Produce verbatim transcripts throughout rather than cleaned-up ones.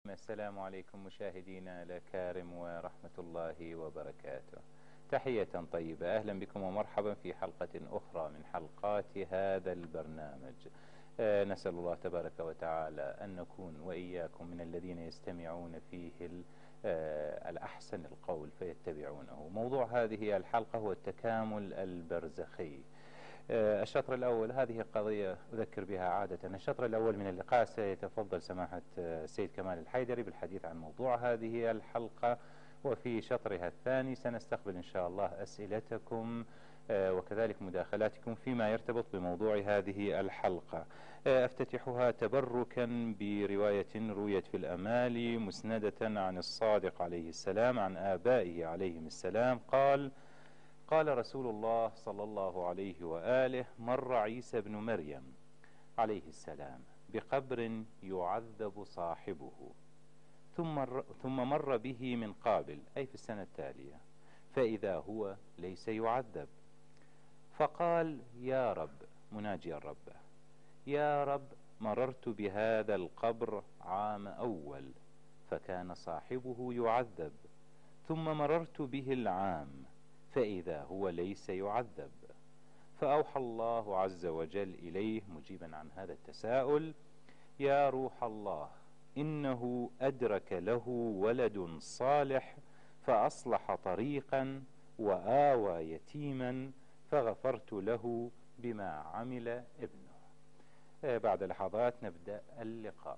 السلام عليكم مشاهدينا الأكارم ورحمة الله وبركاته. تحية طيبة، أهلا بكم ومرحبا في حلقة أخرى من حلقات هذا البرنامج. آه نسأل الله تبارك وتعالى أن نكون وإياكم من الذين يستمعون فيه آه الأحسن القول فيتبعونه. موضوع هذه الحلقة هو التكامل البرزخي. الشطر الأول، هذه قضية أذكر بها عادة. الشطر الأول من اللقاء سيتفضل سماحة السيد كمال الحيدري بالحديث عن موضوع هذه الحلقة، وفي شطرها الثاني سنستقبل إن شاء الله أسئلتكم وكذلك مداخلاتكم فيما يرتبط بموضوع هذه الحلقة. أفتتحها تبركا برواية رويت في الأمال مسندة عن الصادق عليه السلام عن آبائه عليهم السلام قال: قال رسول الله صلى الله عليه وآله: مر عيسى بن مريم عليه السلام بقبر يعذب صاحبه، ثم ثم مر به من قابل، أي في السنة التالية، فإذا هو ليس يعذب، فقال: يا رب، مناجيا ربه: يا رب، مررت بهذا القبر عام أول فكان صاحبه يعذب، ثم مررت به العام فإذا هو ليس يعذب. فأوحى الله عز وجل إليه مجيبا عن هذا التساؤل: يا روح الله، إنه أدرك له ولد صالح فأصلح طريقا وآوى يتيما فغفرت له بما عمل ابنه. بعد لحظات نبدأ اللقاء.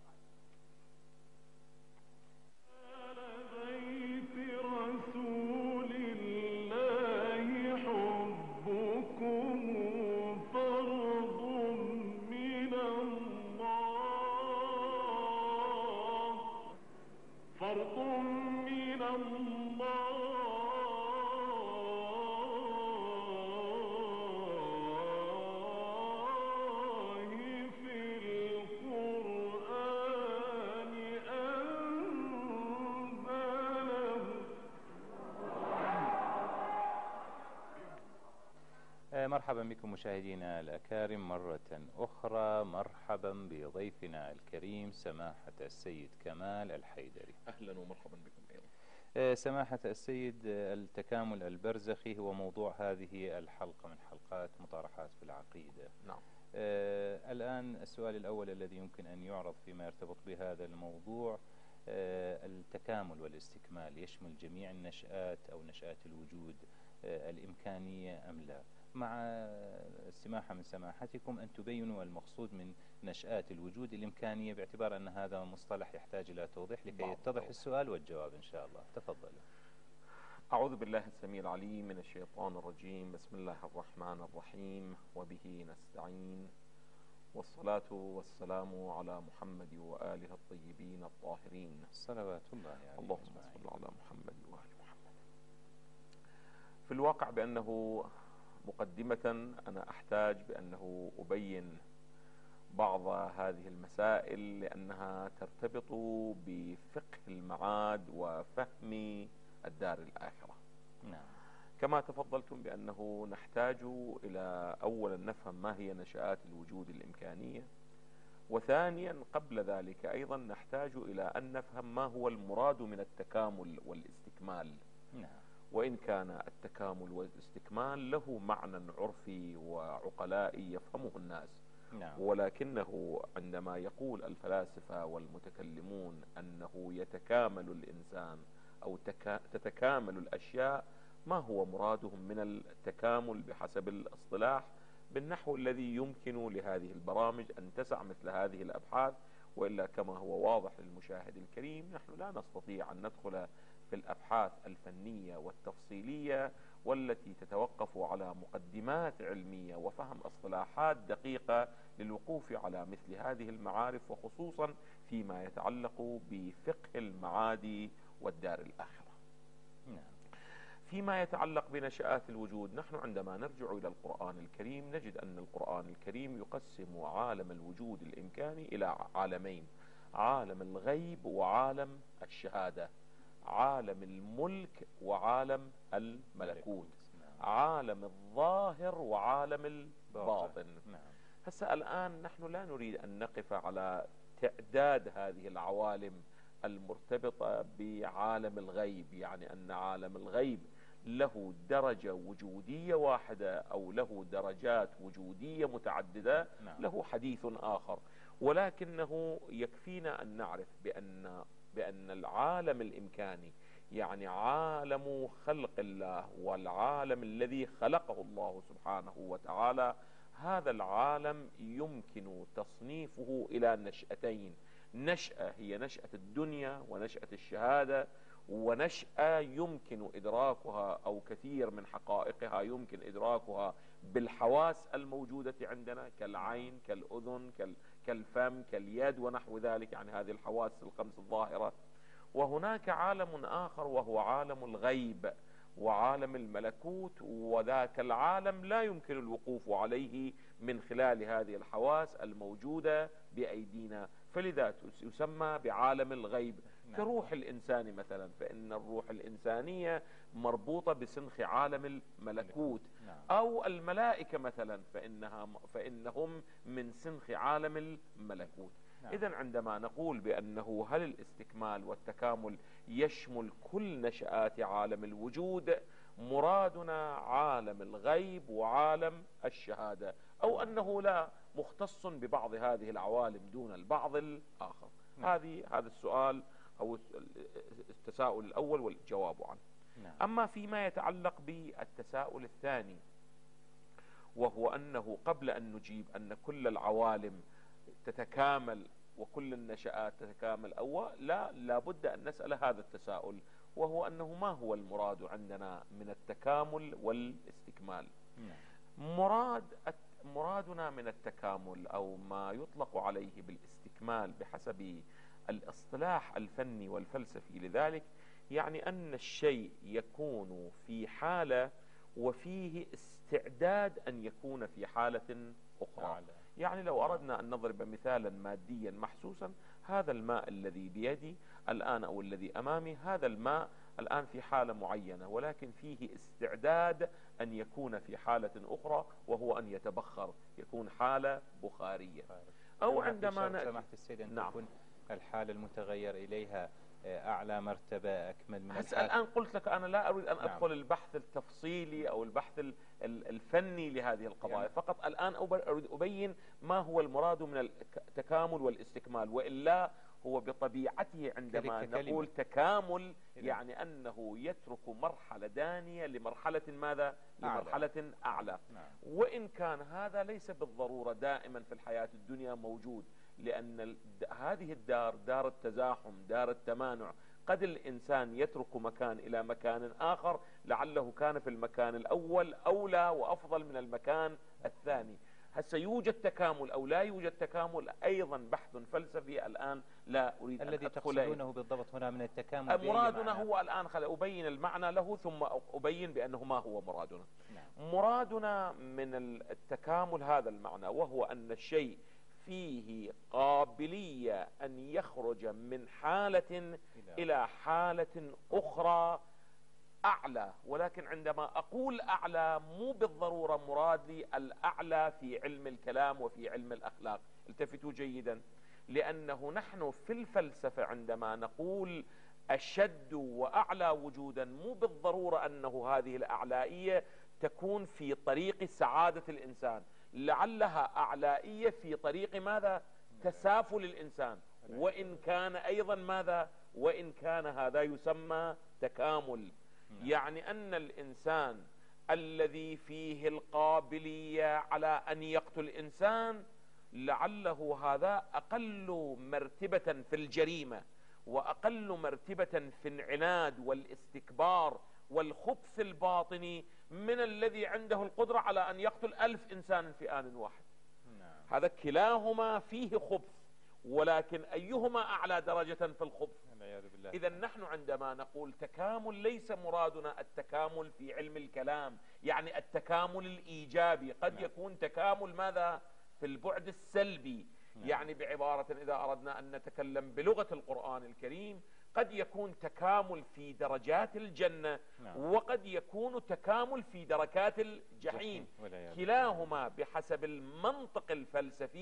مرحبا بكم مشاهدينا الأكارم مرة أخرى. مرحبا بضيفنا الكريم سماحة السيد كمال الحيدري. أهلا ومرحبا بكم أيضا. سماحة السيد، التكامل البرزخي هو موضوع هذه الحلقة من حلقات مطارحات في العقيدة. نعم. آه الآن السؤال الأول الذي يمكن أن يعرض فيما يرتبط بهذا الموضوع: آه التكامل والاستكمال يشمل جميع النشآت أو نشآت الوجود آه الإمكانية أم لا؟ مع السماحة من سماحتكم أن تبينوا المقصود من نشآت الوجود الإمكانية، باعتبار أن هذا مصطلح يحتاج إلى توضيح لكي يتضح السؤال والجواب إن شاء الله. تفضلوا. أعوذ بالله السميع العليم من الشيطان الرجيم. بسم الله الرحمن الرحيم، وبه نستعين، والصلاة والسلام على محمد وآله الطيبين الطاهرين صلوات الله عليه. اللهم صل على محمد وآل محمد. في الواقع بأنه مقدمة أنا أحتاج بأنه أبين بعض هذه المسائل لأنها ترتبط بفقه المعاد وفهم الدار الآخرة. نعم. كما تفضلتم بأنه نحتاج إلى أولا نفهم ما هي نشآت الوجود الإمكانية، وثانيا قبل ذلك أيضا نحتاج إلى أن نفهم ما هو المراد من التكامل والاستكمال. نعم. وإن كان التكامل والاستكمال له معنى عرفي وعقلائي يفهمه الناس، نعم. ولكنه عندما يقول الفلاسفة والمتكلمون أنه يتكامل الإنسان أو تتكامل الأشياء، ما هو مرادهم من التكامل بحسب الاصطلاح بالنحو الذي يمكن لهذه البرامج أن تسع مثل هذه الأبحاث. وإلا كما هو واضح للمشاهد الكريم نحن لا نستطيع أن ندخل في الأبحاث الفنية والتفصيلية والتي تتوقف على مقدمات علمية وفهم اصطلاحات دقيقة للوقوف على مثل هذه المعارف، وخصوصا فيما يتعلق بفقه المعاد والدار الآخرة. فيما يتعلق بنشآت الوجود، نحن عندما نرجع إلى القرآن الكريم نجد أن القرآن الكريم يقسم عالم الوجود الإمكاني إلى عالمين: عالم الغيب وعالم الشهادة، عالم الملك وعالم الملكوت، عالم الظاهر وعالم الباطن. هسه الآن نحن لا نريد أن نقف على تعداد هذه العوالم المرتبطة بعالم الغيب، يعني أن عالم الغيب له درجة وجودية واحدة أو له درجات وجودية متعددة، له حديث آخر. ولكنه يكفينا أن نعرف بأن بأن العالم الإمكاني، يعني عالم خلق الله والعالم الذي خلقه الله سبحانه وتعالى، هذا العالم يمكن تصنيفه إلى نشأتين: نشأة هي نشأة الدنيا ونشأة الشهادة، ونشأة يمكن إدراكها أو كثير من حقائقها يمكن إدراكها بالحواس الموجودة عندنا كالعين كالأذن كالفم كاليد ونحو ذلك، يعني هذه الحواس الخمس الظاهرة. وهناك عالم آخر وهو عالم الغيب وعالم الملكوت، وذاك العالم لا يمكن الوقوف عليه من خلال هذه الحواس الموجودة بأيدينا، فلذا يسمى بعالم الغيب. كروح الإنسان مثلا، فإن الروح الإنسانية مربوطة بسنخ عالم الملكوت، أو الملائكة مثلا فإنها فإنهم من سنخ عالم الملكوت. إذن عندما نقول بأنه هل الاستكمال والتكامل يشمل كل نشآت عالم الوجود، مرادنا عالم الغيب وعالم الشهادة، أو أنه لا مختص ببعض هذه العوالم دون البعض الآخر. هذه هذا السؤال أو التساؤل الأول والجواب عنه. أما فيما يتعلق بالتساؤل الثاني، وهو أنه قبل أن نجيب أن كل العوالم تتكامل وكل النشآت تتكامل أو لا، لابد أن نسأل هذا التساؤل، وهو أنه ما هو المراد عندنا من التكامل والاستكمال؟ مراد مرادنا من التكامل أو ما يطلق عليه بالاستكمال بحسب الاصطلاح الفني والفلسفي لذلك، يعني أن الشيء يكون في حالة وفيه استعداد أن يكون في حالة أخرى. يعني لو أردنا أن نضرب مثالا ماديا محسوسا، هذا الماء الذي بيدي الآن أو الذي أمامي، هذا الماء الآن في حالة معينة، ولكن فيه استعداد أن يكون في حالة أخرى، وهو أن يتبخر، يكون حالة بخارية. أو عندما سمحت السيد أن تكون الحالة المتغير إليها أعلى مرتبة أكمل من الحالة. الآن قلت لك أنا لا أريد أن نعم. أدخل البحث التفصيلي أو البحث الفني لهذه القضايا، يعني. فقط الآن أريد أبين ما هو المراد من التكامل والاستكمال، وإلا هو بطبيعته عندما نقول تكامل يعني أنه يترك مرحلة دانية لمرحلة ماذا؟ لمرحلة أعلى. نعم. وإن كان هذا ليس بالضرورة دائما في الحياة الدنيا موجود، لأن هذه الدار دار التزاحم دار التمانع، قد الإنسان يترك مكان إلى مكان آخر لعله كان في المكان الأول أولى وأفضل من المكان الثاني. هل سيوجد تكامل أو لا يوجد تكامل؟ أيضا بحث فلسفي الآن لا أريد الذي أن تقصدونه بالضبط هنا من التكامل. مرادنا هو الآن خل أبين المعنى له ثم أبين بأنه ما هو مرادنا. نعم. مرادنا من التكامل هذا المعنى، وهو أن الشيء فيه قابلية أن يخرج من حالة إلى حالة أخرى أعلى. ولكن عندما أقول أعلى مو بالضرورة مراد لي الأعلى في علم الكلام وفي علم الأخلاق. التفتوا جيدا، لأنه نحن في الفلسفة عندما نقول أشد وأعلى وجودا مو بالضرورة أنه هذه الأعلائية تكون في طريق سعادة الإنسان، لعلها أعلائية في طريق ماذا؟ تسافل الإنسان، وإن كان أيضا ماذا؟ وإن كان هذا يسمى تكامل. يعني أن الإنسان الذي فيه القابلية على أن يقتل إنسان لعله هذا أقل مرتبة في الجريمة وأقل مرتبة في العناد والاستكبار والخبث الباطني من الذي عنده القدرة على أن يقتل ألف إنسان في آن واحد. نعم. هذا كلاهما فيه خبث، ولكن أيهما أعلى درجة في الخبث؟ إذا نحن عندما نقول تكامل ليس مرادنا التكامل في علم الكلام، يعني التكامل الإيجابي. قد نعم. يكون تكامل ماذا؟ في البعد السلبي. نعم. يعني بعبارة إذا أردنا أن نتكلم بلغة القرآن الكريم، قد يكون تكامل في درجات الجنة. نعم. وقد يكون تكامل في دركات الجحيم. كلاهما بحسب المنطق الفلسفي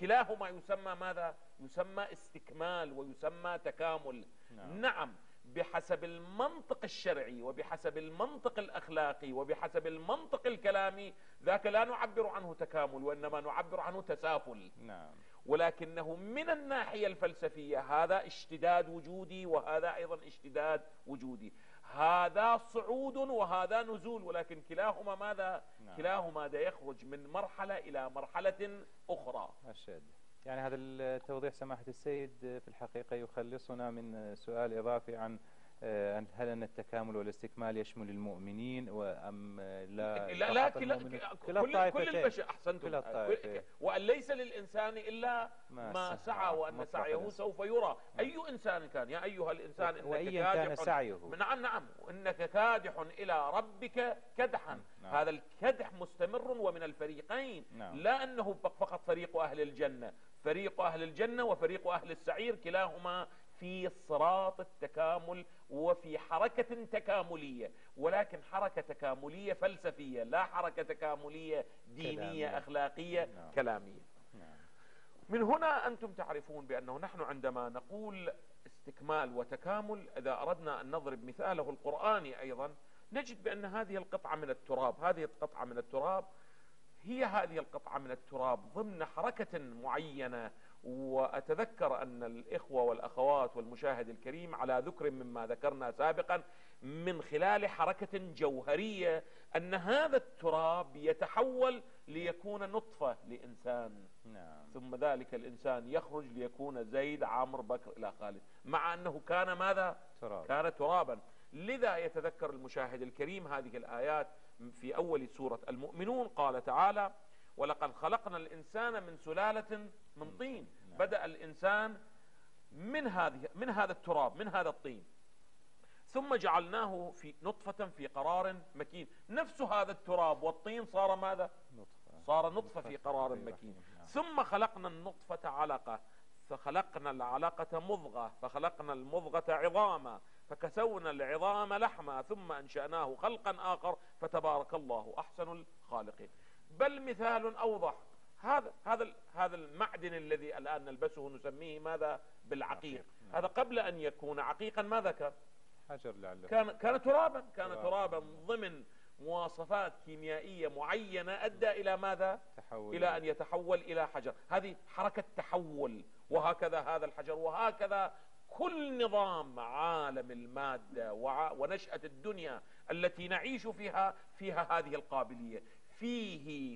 كلاهما يسمى ماذا؟ يسمى استكمال ويسمى تكامل. نعم. نعم، بحسب المنطق الشرعي وبحسب المنطق الأخلاقي وبحسب المنطق الكلامي ذاك لا نعبر عنه تكامل وإنما نعبر عنه تسافل. نعم. ولكنه من الناحية الفلسفية هذا اشتداد وجودي وهذا أيضا اشتداد وجودي، هذا صعود وهذا نزول، ولكن كلاهما ماذا؟ نعم. كلاهما دا يخرج من مرحلة إلى مرحلة أخرى. أشد. يعني هذا التوضيح سماحة السيد في الحقيقة يخلصنا من سؤال إضافي عن هل أن التكامل والاستكمال يشمل المؤمنين وأم لا؟ لا لا كل, كل, كل البشر. أحسنتم. وأن ليس للإنسان إلا ما, ما سعى وأن سعيه سوف يرى. أي إنسان كان، يا أيها الإنسان إنك وأيا كان سعيه. نعم نعم، إنك كادح إلى ربك كدحا. نعم. هذا الكدح مستمر ومن الفريقين. نعم. لا أنه فقط فريق أهل الجنة، فريق أهل الجنة وفريق أهل السعير كلاهما في صراط التكامل وفي حركة تكاملية، ولكن حركة تكاملية فلسفية لا حركة تكاملية دينية كلامية. أخلاقية. نعم. كلامية. نعم. من هنا أنتم تعرفون بأنه نحن عندما نقول استكمال وتكامل، إذا أردنا أن نضرب مثاله القرآني أيضا نجد بأن هذه القطعة من التراب، هذه القطعة من التراب هي هذه القطعة من التراب ضمن حركة معينة. وأتذكر أن الإخوة والأخوات والمشاهد الكريم على ذكر مما ذكرنا سابقا من خلال حركة جوهرية أن هذا التراب يتحول ليكون نطفة لإنسان. نعم. ثم ذلك الإنسان يخرج ليكون زيد عمرو بكر إلى خالد، مع أنه كان ماذا؟ تراب. كان ترابا. لذا يتذكر المشاهد الكريم هذه الآيات في أول سورة المؤمنون، قال تعالى: ولقد خلقنا الإنسان من سلالة من طين. نعم. بدأ الإنسان من هذه من هذا التراب، من هذا الطين، ثم جعلناه في نطفة في قرار مكين. نفس هذا التراب والطين صار ماذا؟ نطفة. صار نطفة في قرار مكين. نعم. ثم خلقنا النطفة علقة، فخلقنا العلقة مضغة، فخلقنا المضغة عظاما، فكسونا العظام لحما، ثم أنشأناه خلقا آخر، فتبارك الله أحسن الخالقين. بل مثال أوضح، هذا هذا هذا المعدن الذي الآن نلبسه نسميه ماذا؟ بالعقيق. نعم. هذا قبل أن يكون عقيقا ماذا كان؟ حجر لعله. كان كان ترابا، كان ترابا ضمن مواصفات كيميائية معينة أدى إلى ماذا؟ تحول. إلى أن يتحول إلى حجر. هذه حركة تحول. وهكذا هذا الحجر، وهكذا كل نظام عالم المادة ونشأة الدنيا التي نعيش فيها فيها هذه القابلية. فيه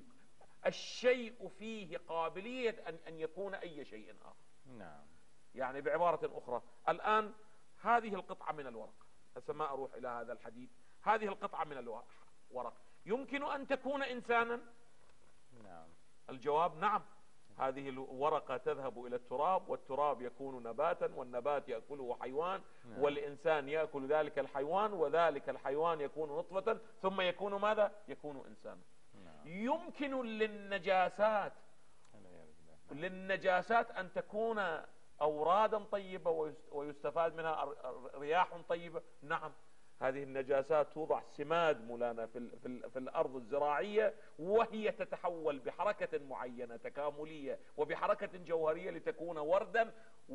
الشيء فيه قابلية أن أن يكون أي شيء آخر. نعم. يعني بعبارة أخرى، الآن هذه القطعة من الورق، هسه ما أروح إلى هذا الحديث، هذه القطعة من الورق يمكن أن تكون إنسانا؟ نعم. الجواب نعم. هذه الورقة تذهب إلى التراب، والتراب يكون نباتا، والنبات يأكله حيوان. نعم. والإنسان يأكل ذلك الحيوان، وذلك الحيوان يكون نطفة، ثم يكون ماذا؟ يكون إنسانا. نعم. يمكن للنجاسات للنجاسات أن تكون أورادا طيبة ويستفاد منها رياح طيبة. نعم. هذه النجاسات توضع سماد مولانا في, في, في الأرض الزراعية، وهي تتحول بحركة معينة تكاملية وبحركة جوهرية لتكون وردا،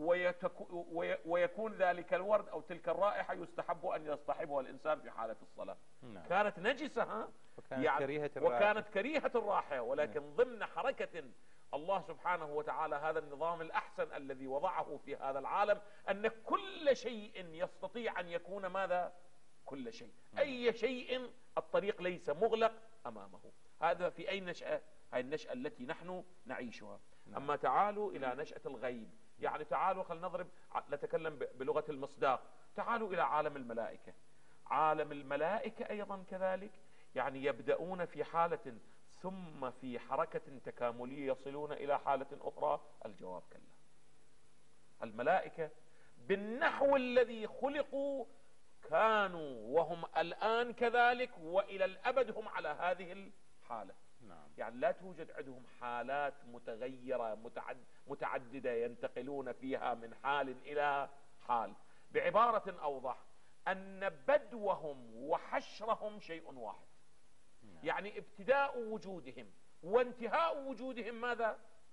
ويكون ذلك الورد أو تلك الرائحة يستحب أن يصطحبها الإنسان في حالة الصلاة. نعم. كانت نجسة، ها؟ وكانت, يعني كريهة وكانت كريهة الرائحة، ولكن نعم. ضمن حركة الله سبحانه وتعالى هذا النظام الأحسن الذي وضعه في هذا العالم، أن كل شيء يستطيع أن يكون ماذا؟ كل شيء. أي شيء الطريق ليس مغلق أمامه. هذا في أي نشأة؟ هذه النشأة التي نحن نعيشها. أما تعالوا إلى نشأة الغيب، يعني تعالوا خلينا نضرب نتكلم بلغة المصداق. تعالوا إلى عالم الملائكة. عالم الملائكة أيضا كذلك، يعني يبدأون في حالة ثم في حركة تكاملية يصلون إلى حالة أخرى. الجواب كلا. الملائكة بالنحو الذي خلقوا كانوا وهم الآن كذلك، وإلى الأبد هم على هذه الحالة. نعم. يعني لا توجد عندهم حالات متغيرة متعددة ينتقلون فيها من حال إلى حال. بعبارة أوضح، أن بدوهم وحشرهم شيء واحد. نعم. يعني ابتداء وجودهم وانتهاء وجودهم ماذا؟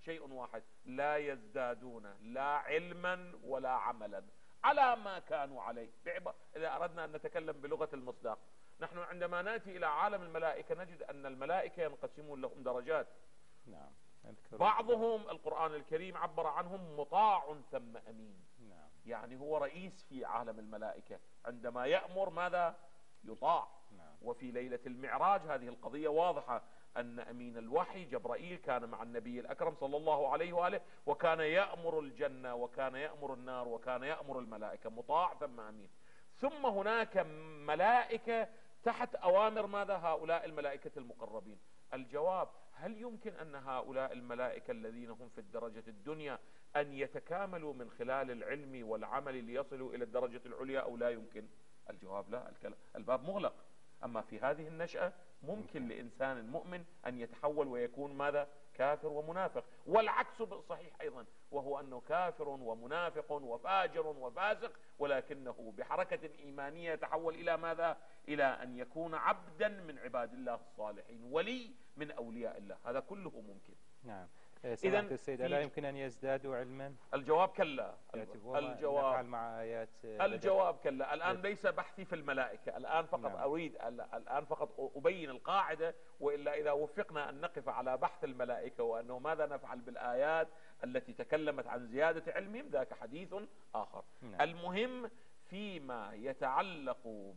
شيء واحد: لا يزدادون لا علما ولا عملا على ما كانوا عليه. إذا أردنا أن نتكلم بلغة المصداق، نحن عندما نأتي إلى عالم الملائكة نجد أن الملائكة ينقسمون لهم درجات. نعم. بعضهم القرآن الكريم عبر عنهم مطاع ثم أمين. نعم. يعني هو رئيس في عالم الملائكة، عندما يأمر ماذا؟ يطاع. نعم. وفي ليلة المعراج هذه القضية واضحة، أن أمين الوحي جبرائيل كان مع النبي الأكرم صلى الله عليه وآله، وكان يأمر الجنة وكان يأمر النار وكان يأمر الملائكة، مطاع ثم أمين. ثم هناك ملائكة تحت أوامر ماذا؟ هؤلاء الملائكة المقربين. الجواب: هل يمكن أن هؤلاء الملائكة الذين هم في الدرجة الدنيا أن يتكاملوا من خلال العلم والعمل ليصلوا إلى الدرجة العليا أو لا يمكن؟ الجواب: لا، الباب مغلق. أما في هذه النشأة ممكن لإنسان مؤمن أن يتحول ويكون ماذا؟ كافر ومنافق. والعكس صحيح أيضا، وهو أنه كافر ومنافق وفاجر وفاسق، ولكنه بحركة إيمانية يتحول إلى ماذا؟ إلى أن يكون عبدا من عباد الله الصالحين، ولي من أولياء الله. هذا كله ممكن. نعم. إذا السيد لا يمكن أن يزدادوا علما؟ الجواب: كلا. الجواب مع آيات الجواب كلا. الآن ليس بحثي في الملائكة، الآن فقط نعم. أريد الآن فقط أبين القاعدة، وإلا إذا وفقنا أن نقف على بحث الملائكة وأنه ماذا نفعل بالآيات التي تكلمت عن زيادة علمهم، ذاك حديث آخر. نعم. المهم فيما يتعلق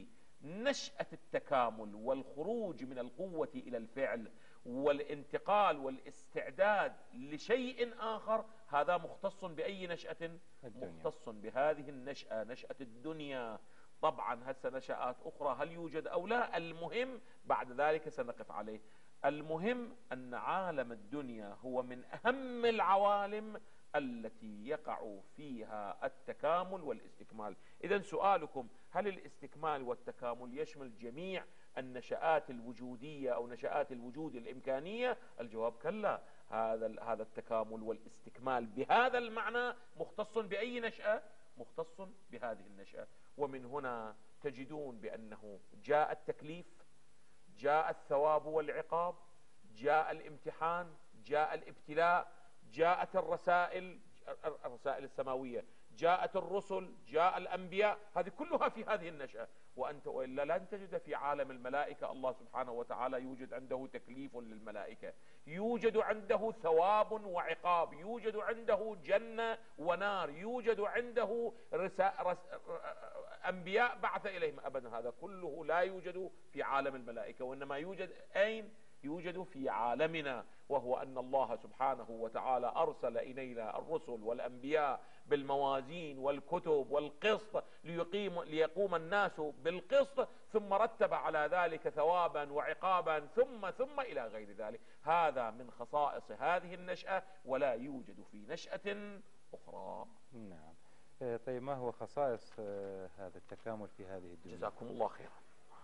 بنشأة التكامل والخروج من القوة إلى الفعل والانتقال والاستعداد لشيء آخر، هذا مختص بأي نشأة؟ الدنيا. مختص بهذه النشأة، نشأة الدنيا. طبعا هسه نشآت أخرى هل يوجد أو لا، المهم بعد ذلك سنقف عليه. المهم أن عالم الدنيا هو من أهم العوالم التي يقع فيها التكامل والاستكمال. إذن سؤالكم: هل الاستكمال والتكامل يشمل جميع النشآت الوجودية أو نشآت الوجود الإمكانية؟ الجواب: كلا. هذا هذا التكامل والاستكمال بهذا المعنى مختص بأي نشأة؟ مختص بهذه النشأة. ومن هنا تجدون بأنه جاء التكليف، جاء الثواب والعقاب، جاء الامتحان، جاء الابتلاء، جاءت الرسائل الرسائل السماوية، جاءت الرسل، جاء الأنبياء، هذه كلها في هذه النشأة. وأنت وإلا لن تجد في عالم الملائكة الله سبحانه وتعالى يوجد عنده تكليف للملائكة، يوجد عنده ثواب وعقاب، يوجد عنده جنة ونار، يوجد عنده رسا... رس... أنبياء بعث إليهم. أبدا، هذا كله لا يوجد في عالم الملائكة، وإنما يوجد أين؟ يوجد في عالمنا، وهو أن الله سبحانه وتعالى أرسل إلينا الرسل والأنبياء بالموازين والكتب والقسط ليقيم ليقوم الناس بالقسط، ثم رتب على ذلك ثوابا وعقابا ثم ثم إلى غير ذلك. هذا من خصائص هذه النشأة، ولا يوجد في نشأة أخرى. نعم. طيب، ما هو خصائص هذا التكامل في هذه الدنيا؟ جزاكم الله خيرا.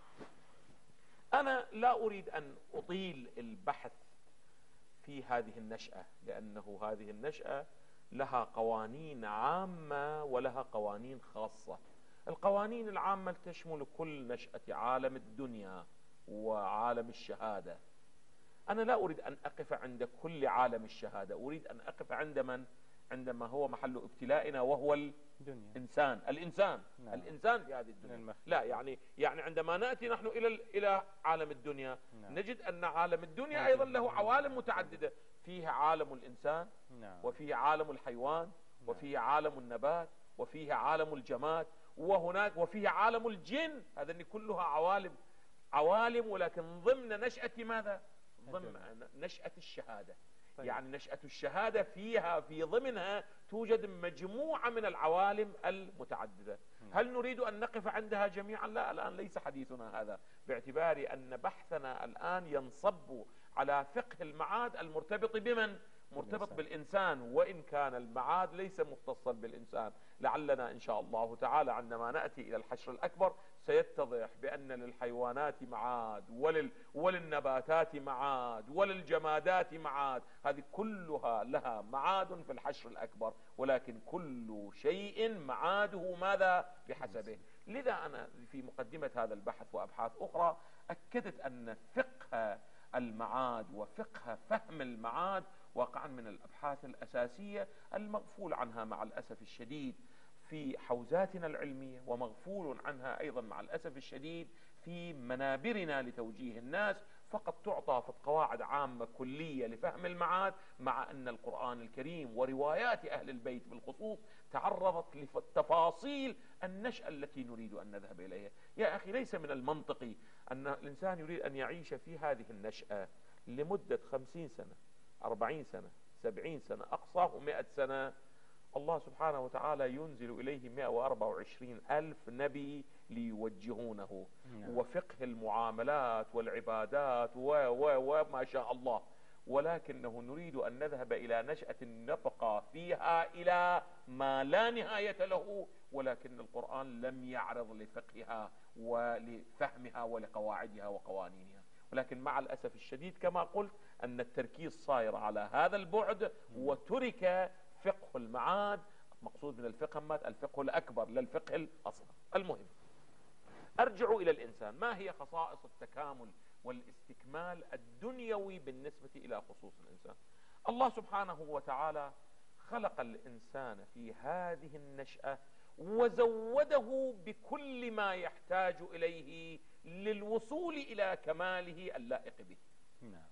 أنا لا أريد أن أطيل البحث في هذه النشأة، لأنه هذه النشأة لها قوانين عامة ولها قوانين خاصة. القوانين العامة تشمل كل نشأة عالم الدنيا وعالم الشهادة. أنا لا أريد أن أقف عند كل عالم الشهادة، أريد أن أقف عند من عندما هو محل ابتلائنا، وهو الإنسان. الإنسان نعم. الإنسان في هذه الدنيا. لا يعني يعني عندما نأتي نحن إلى إلى عالم الدنيا نعم. نجد أن عالم الدنيا أيضا له عوالم متعددة، فيه عالم الإنسان نعم. وفيه عالم الحيوان نعم. وفيه عالم النبات، وفيه عالم الجماد، وهناك وفيه عالم الجن. هذه كلها عوالم عوالم ولكن ضمن نشأة ماذا؟ ضمن نشأة الشهادة. طيب. يعني نشأة الشهادة فيها في ضمنها توجد مجموعة من العوالم المتعددة. هل نريد أن نقف عندها جميعا؟ لا، الآن ليس حديثنا هذا، باعتبار أن بحثنا الآن ينصب على فقه المعاد المرتبط بمن؟ مرتبط بالإنسان، وإن كان المعاد ليس مختصا بالإنسان. لعلنا إن شاء الله تعالى عندما نأتي إلى الحشر الأكبر سيتضح بأن للحيوانات معاد، ولل وللنباتات معاد، وللجمادات معاد. هذه كلها لها معاد في الحشر الأكبر، ولكن كل شيء معاده ماذا؟ بحسبه. لذا أنا في مقدمة هذا البحث وأبحاث أخرى أكدت أن فقه المعاد وفقه فهم المعاد واقعا من الأبحاث الأساسية المغفول عنها مع الأسف الشديد في حوزاتنا العلمية، ومغفول عنها أيضا مع الأسف الشديد في منابرنا لتوجيه الناس. فقط تعطى في قواعد عامة كلية لفهم المعاد، مع أن القرآن الكريم وروايات أهل البيت بالخصوص تعرضت لتفاصيل النشأة التي نريد أن نذهب إليها. يا أخي، ليس من المنطقي أن الإنسان يريد أن يعيش في هذه النشأة لمدة خمسين سنة، أربعين سنة، سبعين سنة، أقصاه مئة سنة. الله سبحانه وتعالى ينزل إليه مئة وأربعة وعشرين ألف نبي ليوجهونه، وفقه المعاملات والعبادات و و وما شاء الله. ولكنه نريد أن نذهب إلى نشأة نبقى فيها إلى ما لا نهاية له، ولكن القرآن لم يعرض لفقهها ولفهمها ولقواعدها وقوانينها. ولكن مع الأسف الشديد كما قلت أن التركيز صاير على هذا البعد، وترك فقه المعاد. مقصود من الفقه الفقه الأكبر لا الفقه الأصغر. المهم، أرجع إلى الإنسان. ما هي خصائص التكامل والاستكمال الدنيوي بالنسبة إلى خصوص الإنسان؟ الله سبحانه وتعالى خلق الإنسان في هذه النشأة وزوده بكل ما يحتاج إليه للوصول إلى كماله اللائق به. نعم.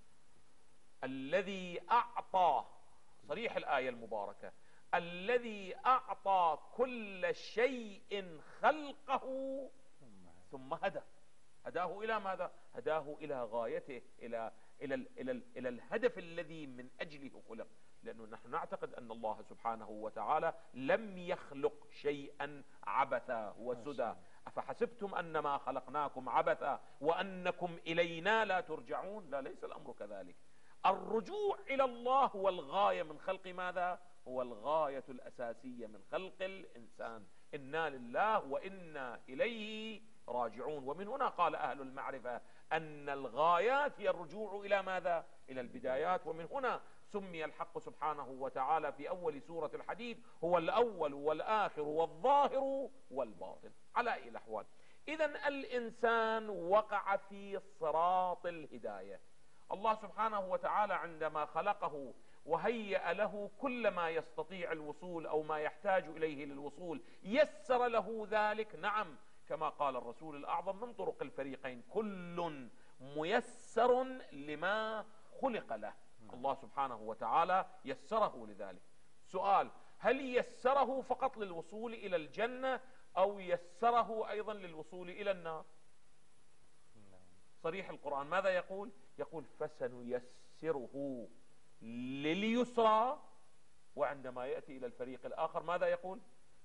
الذي أعطى، صريح الآية المباركة، الذي أعطى كل شيء خلقه ثم هدى. هداه إلى ماذا؟ هداه إلى غايته، إلى إلى إلى إلى الهدف الذي من أجله خلق. لأنه نحن نعتقد أن الله سبحانه وتعالى لم يخلق شيئا عبثا وسدى. أفحسبتم أنما خلقناكم عبثا وأنكم إلينا لا ترجعون؟ لا، ليس الأمر كذلك. الرجوع إلى الله هو الغاية من خلق ماذا؟ هو الغاية الأساسية من خلق الإنسان. إنا لله وإنا إليه راجعون. ومن هنا قال أهل المعرفة أن الغايات هي الرجوع إلى ماذا؟ إلى البدايات. ومن هنا سمي الحق سبحانه وتعالى في أول سورة الحديد هو الأول والآخر والظاهر والباطن. على أي الأحوال، إذن الإنسان وقع في صراط الهداية. الله سبحانه وتعالى عندما خلقه وهيأ له كل ما يستطيع الوصول أو ما يحتاج إليه للوصول، يسر له ذلك. نعم، كما قال الرسول الأعظم من طرق الفريقين: كل ميسر لما خلق له. الله سبحانه وتعالى يسره لذلك. سؤال: هل يسره فقط للوصول إلى الجنة أو يسره أيضا للوصول إلى النار؟ صريح القرآن ماذا يقول؟ يقول: فسنيسره لليسرى. وعندما يأتي إلى الفريق الآخر ماذا يقول؟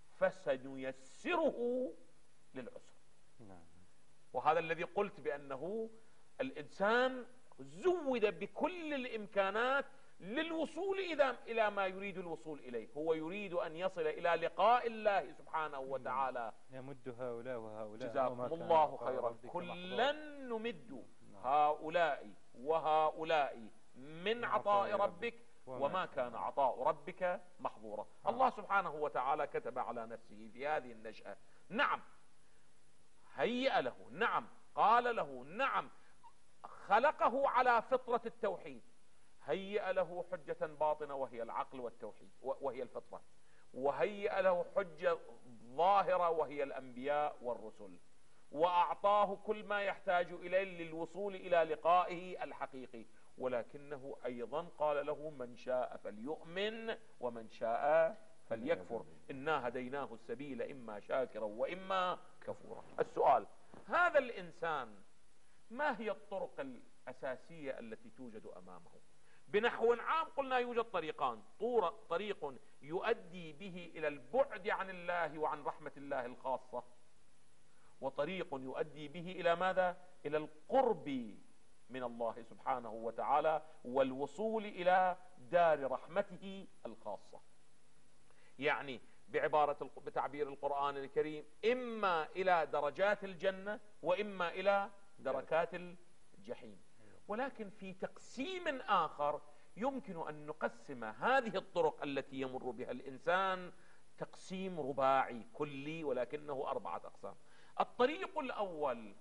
فسنيسره للعسر. وهذا الذي قلت بأنه الإنسان زود بكل الإمكانات للوصول إلى ما يريد الوصول إليه. هو يريد أن يصل إلى لقاء الله سبحانه وتعالى. يمد هؤلاء وهؤلاء. جزاكم الله خيرا. كلا نمد هؤلاء وهؤلاء من عطاء ربك وما كان عطاء ربك محظورا. الله سبحانه وتعالى كتب على نفسه في هذه النشأة. نعم، هيأ له. نعم، قال له. نعم، خلقه على فطرة التوحيد. هيأ له حجة باطنة وهي العقل والتوحيد وهي الفطرة، وهيأ له حجة ظاهرة وهي الأنبياء والرسل، وأعطاه كل ما يحتاج إليه للوصول إلى لقائه الحقيقي. ولكنه أيضا قال له: من شاء فليؤمن ومن شاء فليكفر، إنا هديناه السبيل إما شاكرا وإما كفورا. السؤال: هذا الإنسان ما هي الطرق الأساسية التي توجد أمامه؟ بنحو عام قلنا يوجد طريقان: طريق يؤدي به إلى البعد عن الله وعن رحمة الله الخاصة، وطريق يؤدي به إلى ماذا؟ إلى القرب من الله سبحانه وتعالى والوصول إلى دار رحمته الخاصة. يعني بعبارة بتعبير القرآن الكريم: إما إلى درجات الجنة وإما إلى دركات الجحيم. ولكن في تقسيم آخر يمكن أن نقسم هذه الطرق التي يمر بها الإنسان تقسيم رباعي كلي، ولكنه أربعة أقسام. الطريق الأول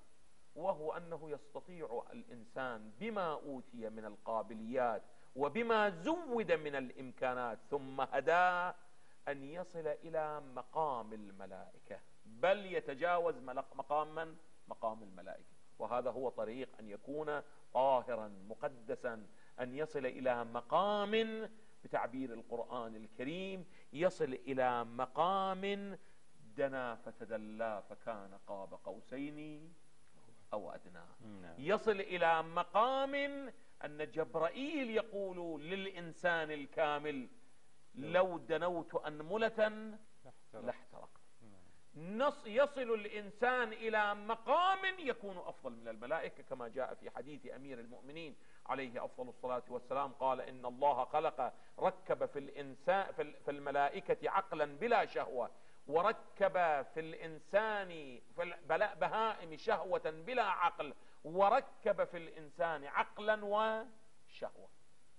وهو أنه يستطيع الإنسان بما أوتي من القابليات وبما زود من الإمكانات ثم هداه أن يصل إلى مقام الملائكة، بل يتجاوز مقام من؟ مقام الملائكة. وهذا هو طريق أن يكون طاهرا مقدسا، أن يصل إلى مقام بتعبير القرآن الكريم يصل إلى مقام دنا فتدلى فكان قاب قوسين أو أدنى. يصل إلى مقام أن جبرائيل يقول للإنسان الكامل لو دنوت أنملة لاحترق. نص يصل الإنسان إلى مقام يكون أفضل من الملائكة، كما جاء في حديث أمير المؤمنين عليه أفضل الصلاة والسلام قال إن الله خلق ركب في الإنسان في الملائكة عقلا بلا شهوة، وركب في الإنسان في البهائم شهوة بلا عقل، وركب في الإنسان عقلا وشهوة.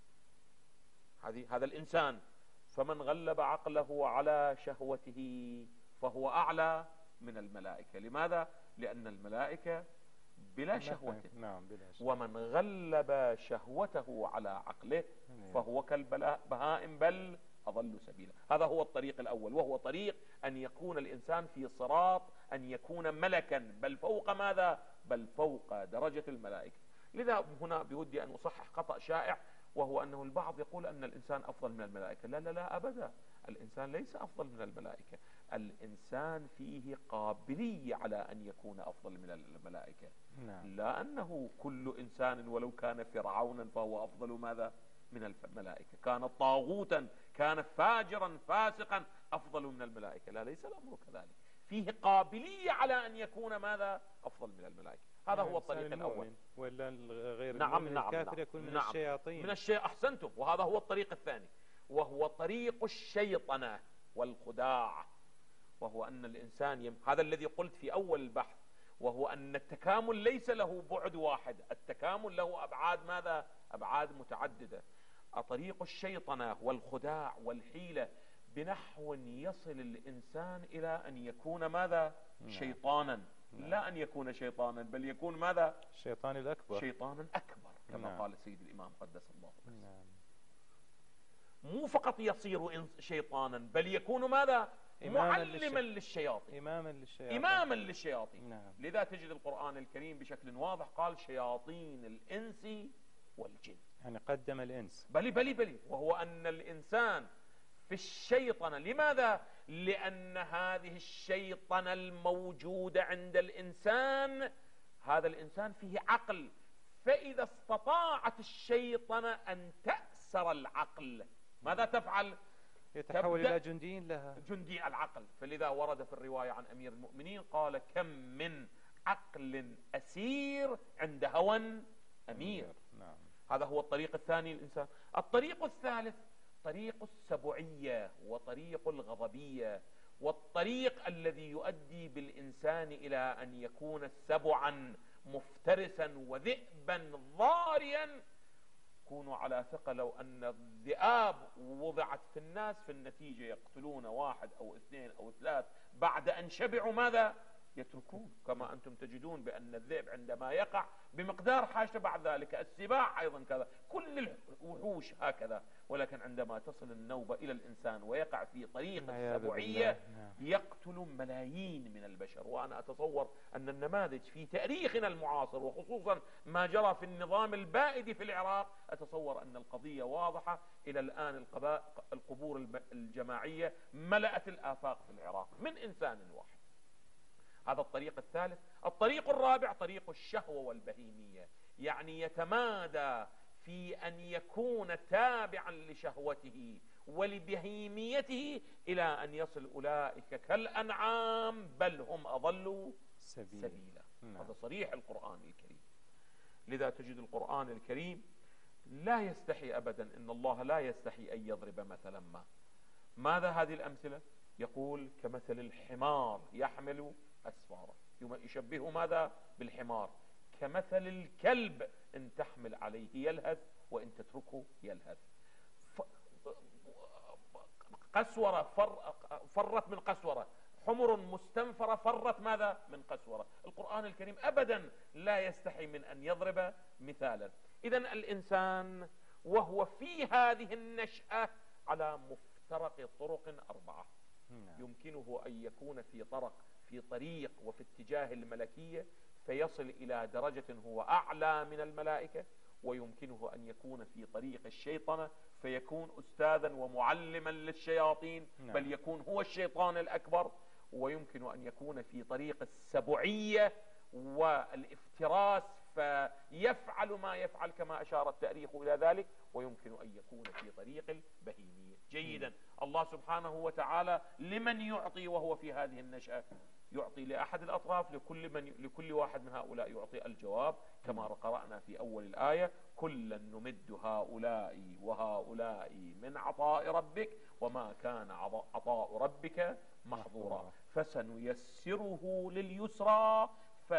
هذه هذا الإنسان، فمن غلب عقله على شهوته فهو أعلى من الملائكة. لماذا؟ لأن الملائكة بلا شهوة، نعم بلا شهوة. ومن غلب شهوته على عقله فهو كالبهائم بل أضل سبيلا. هذا هو الطريق الأول، وهو طريق أن يكون الإنسان في صراط أن يكون ملكا، بل فوق ماذا؟ بل فوق درجة الملائكة. لذا هنا بودي أن أصحح خطأ شائع، وهو أنه البعض يقول أن الإنسان أفضل من الملائكة. لا لا لا أبدا، الإنسان ليس أفضل من الملائكة، الإنسان فيه قابلية على أن يكون أفضل من الملائكة. نعم. لا أنه كل إنسان ولو كان فرعونا فهو أفضل ماذا؟ من الملائكة، كان طاغوتا، كان فاجرا فاسقا أفضل من الملائكة. لا، ليس الأمر كذلك، فيه قابلية على أن يكون ماذا؟ أفضل من الملائكة. هذا هو الطريق الأول. ولا غير نعم المؤمن نعم الكافر نعم يكون من نعم الشياطين. من الشيء أحسنتم. وهذا هو الطريق الثاني، وهو طريق الشيطنة والخداع، وهو أن الإنسان يم... هذا الذي قلت في أول البحث، وهو أن التكامل ليس له بعد واحد، التكامل له أبعاد ماذا؟ أبعاد متعددة. طريق الشيطنة والخداع والحيلة بنحو يصل الإنسان إلى أن يكون ماذا؟ شيطانا. لا أن يكون شيطانا، بل يكون ماذا؟ الشيطان الأكبر، شيطانا أكبر كما نعم. قال السيد الإمام قدس الله قدسه. نعم. مو فقط يصير شيطانا، بل يكون ماذا؟ معلما للشياطين، إماما للشياطين، إماما للشياطين. نعم. لذا تجد القرآن الكريم بشكل واضح قال شياطين الإنس والجن، يعني قدم الإنس. بلي بلي بلي وهو أن الإنسان في الشيطنة. لماذا؟ لأن هذه الشيطنة الموجودة عند الإنسان، هذا الإنسان فيه عقل، فإذا استطاعت الشيطنة أن تأسر العقل ماذا تفعل؟ يتحول إلى جندي لها، جندي العقل. فلذا ورد في الرواية عن أمير المؤمنين قال كم من عقل أسير عند هوى أمير. نعم. هذا هو الطريق الثاني للإنسان. الطريق الثالث طريق السبعية وطريق الغضبية، والطريق الذي يؤدي بالإنسان إلى أن يكون سبعا مفترسا وذئبا ضاريا. كونوا على ثقة لو أن الذئاب وضعت في الناس في النتيجة يقتلون واحد أو اثنين أو ثلاث، بعد أن شبعوا ماذا؟ يتركون. كما أنتم تجدون بأن الذئب عندما يقع بمقدار حاجة بعد ذلك، السباع أيضا كذا، كل الوحوش هكذا. ولكن عندما تصل النوبة إلى الإنسان ويقع في طريق السبعية يقتل ملايين من البشر. وأنا أتصور أن النماذج في تاريخنا المعاصر، وخصوصا ما جرى في النظام البائد في العراق، أتصور أن القضية واضحة. إلى الآن القبور الجماعية ملأت الآفاق في العراق من إنسان واحد. هذا الطريق الثالث. الطريق الرابع طريق الشهوة والبهيمية، يعني يتمادى في أن يكون تابعا لشهوته ولبهيميته إلى أن يصل أولئك كالأنعام بل هم أضلوا سبيلا, سبيلا. نعم. هذا صريح القرآن الكريم. لذا تجد القرآن الكريم لا يستحي أبدا، إن الله لا يستحي أن يضرب مثلا ما. ماذا هذه الأمثلة؟ يقول كمثل الحمار يحمل أسفارا، يشبه ماذا؟ بالحمار. كمثل الكلب إن تحمل عليه يلهث وإن تتركه يلهث. قسورة فر فرت من قسورة حمر مستنفرة فرت ماذا؟ من قسورة. القرآن الكريم أبدا لا يستحي من أن يضرب مثالا. إذن الإنسان وهو في هذه النشأة على مفترق طرق أربعة. يمكنه أن يكون في طرق في طريق وفي اتجاه الملكية فيصل إلى درجة هو أعلى من الملائكة، ويمكنه أن يكون في طريق الشيطنة فيكون أستاذا ومعلما للشياطين، بل يكون هو الشيطان الأكبر. ويمكن أن يكون في طريق السبعية والافتراس فيفعل ما يفعل كما أشار التاريخ إلى ذلك. ويمكن أن يكون في طريق البهيمية. جيدا، الله سبحانه وتعالى لمن يعطي وهو في هذه النشأة؟ يعطي لأحد الأطراف، لكل, من لكل واحد من هؤلاء يعطي الجواب كما قرأنا في أول الآية: كلا نمد هؤلاء وهؤلاء من عطاء ربك وما كان عطاء ربك محظورا فسنيسره لليسرى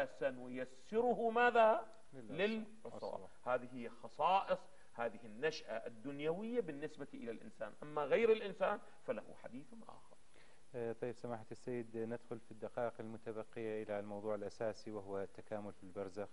فسنيسره ماذا؟ للعسرى. هذه خصائص هذه النشأة الدنيوية بالنسبة إلى الإنسان. أما غير الإنسان فله حديث آخر. طيب سماحة السيد، ندخل في الدقائق المتبقية إلى الموضوع الأساسي وهو التكامل في البرزخ،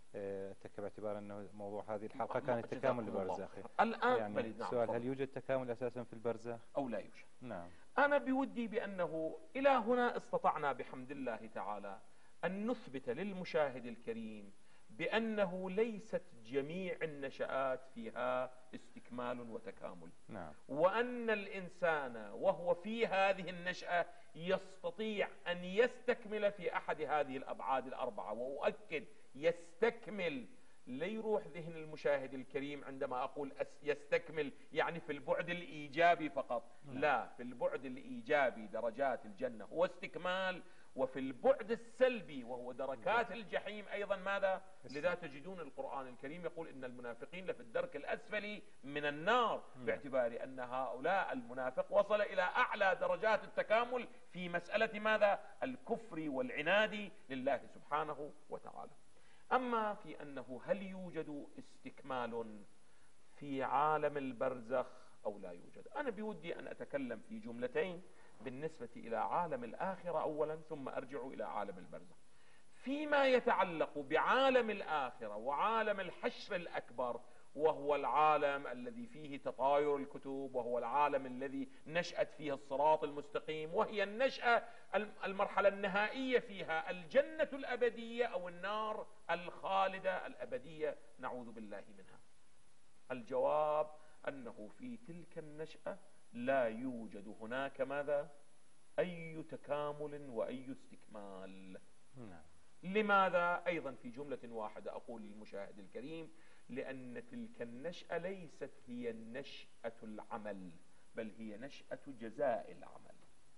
باعتبار أنه موضوع هذه الحلقة كان التكامل البرزخي. الآن يعني السؤال: هل يوجد تكامل أساسا في البرزخ أو لا يوجد؟ نعم. أنا بودي بأنه إلى هنا استطعنا بحمد الله تعالى أن نثبت للمشاهد الكريم بأنه ليست جميع النشآت فيها استكمال وتكامل. نعم. وأن الإنسان وهو في هذه النشأة يستطيع أن يستكمل في أحد هذه الأبعاد الأربعة. وأؤكد يستكمل، ليروح ذهن المشاهد الكريم عندما أقول يستكمل يعني في البعد الإيجابي فقط. نعم. لا، في البعد الإيجابي درجات الجنة هو استكمال، وفي البعد السلبي وهو دركات الجحيم أيضا ماذا؟ لذا تجدون القرآن الكريم يقول إن المنافقين لفي الدرك الأسفل من النار، باعتبار أن هؤلاء المنافق وصل إلى أعلى درجات التكامل في مسألة ماذا؟ الكفر والعناد لله سبحانه وتعالى. أما في أنه هل يوجد استكمال في عالم البرزخ أو لا يوجد، أنا بودي أن أتكلم في جملتين بالنسبة إلى عالم الآخرة أولا، ثم أرجع إلى عالم البرزخ. فيما يتعلق بعالم الآخرة وعالم الحشر الأكبر، وهو العالم الذي فيه تطاير الكتب، وهو العالم الذي نشأت فيه الصراط المستقيم، وهي النشأة المرحلة النهائية فيها الجنة الأبدية أو النار الخالدة الأبدية نعوذ بالله منها. الجواب أنه في تلك النشأة لا يوجد هناك ماذا؟ أي تكامل وأي استكمال. نعم. لماذا؟ أيضا في جملة واحدة أقول للمشاهد الكريم: لأن تلك النشأة ليست هي نشأة العمل، بل هي نشأة جزاء العمل.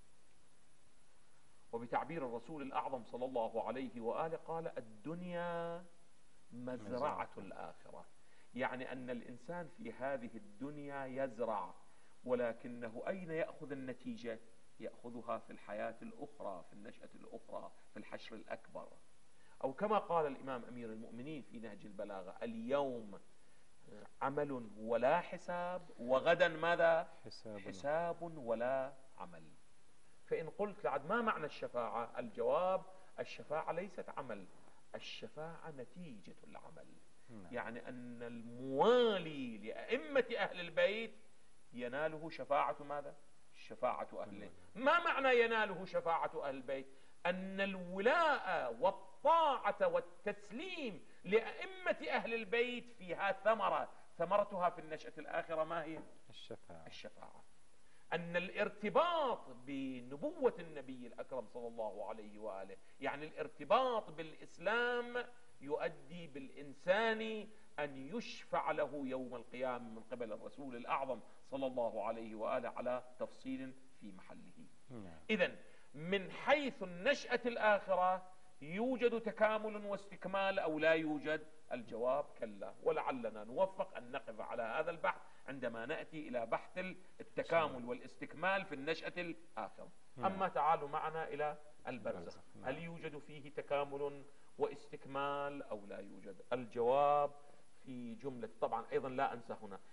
وبتعبير الرسول الأعظم صلى الله عليه وآله قال: الدنيا مزرعة الآخرة. يعني أن الإنسان في هذه الدنيا يزرع، ولكنه أين يأخذ النتيجة؟ يأخذها في الحياة الأخرى، في النشأة الأخرى، في الحشر الأكبر. أو كما قال الإمام أمير المؤمنين في نهج البلاغة: اليوم عمل ولا حساب، وغدا ماذا؟ حساب, حساب ولا عمل. فإن قلت لعد ما معنى الشفاعة؟ الجواب: الشفاعة ليست عمل، الشفاعة نتيجة العمل. نعم. يعني أن الموالي لأئمة أهل البيت يناله شفاعة ماذا؟ شفاعة أهل البيت. ما معنى يناله شفاعة أهل البيت؟ أن الولاء والطاعة والتسليم لأئمة أهل البيت فيها ثمرة، ثمرتها في النشأة الآخرة ما هي؟ الشفاعة. الشفاعة. أن الارتباط بنبوة النبي الأكرم صلى الله عليه وآله، يعني الارتباط بالإسلام، يؤدي بالإنسان أن يشفع له يوم القيامة من قبل الرسول الأعظم صلى الله عليه وآله على تفصيل في محله. إذن من حيث النشأة الآخرة يوجد تكامل واستكمال أو لا يوجد؟ الجواب: كلا. ولعلنا نوفق أن نقف على هذا البحث عندما نأتي إلى بحث التكامل والاستكمال في النشأة الآخرة. أما تعالوا معنا إلى البرزخ، هل يوجد فيه تكامل واستكمال أو لا يوجد؟ الجواب في جملة، طبعا أيضا لا أنسى هنا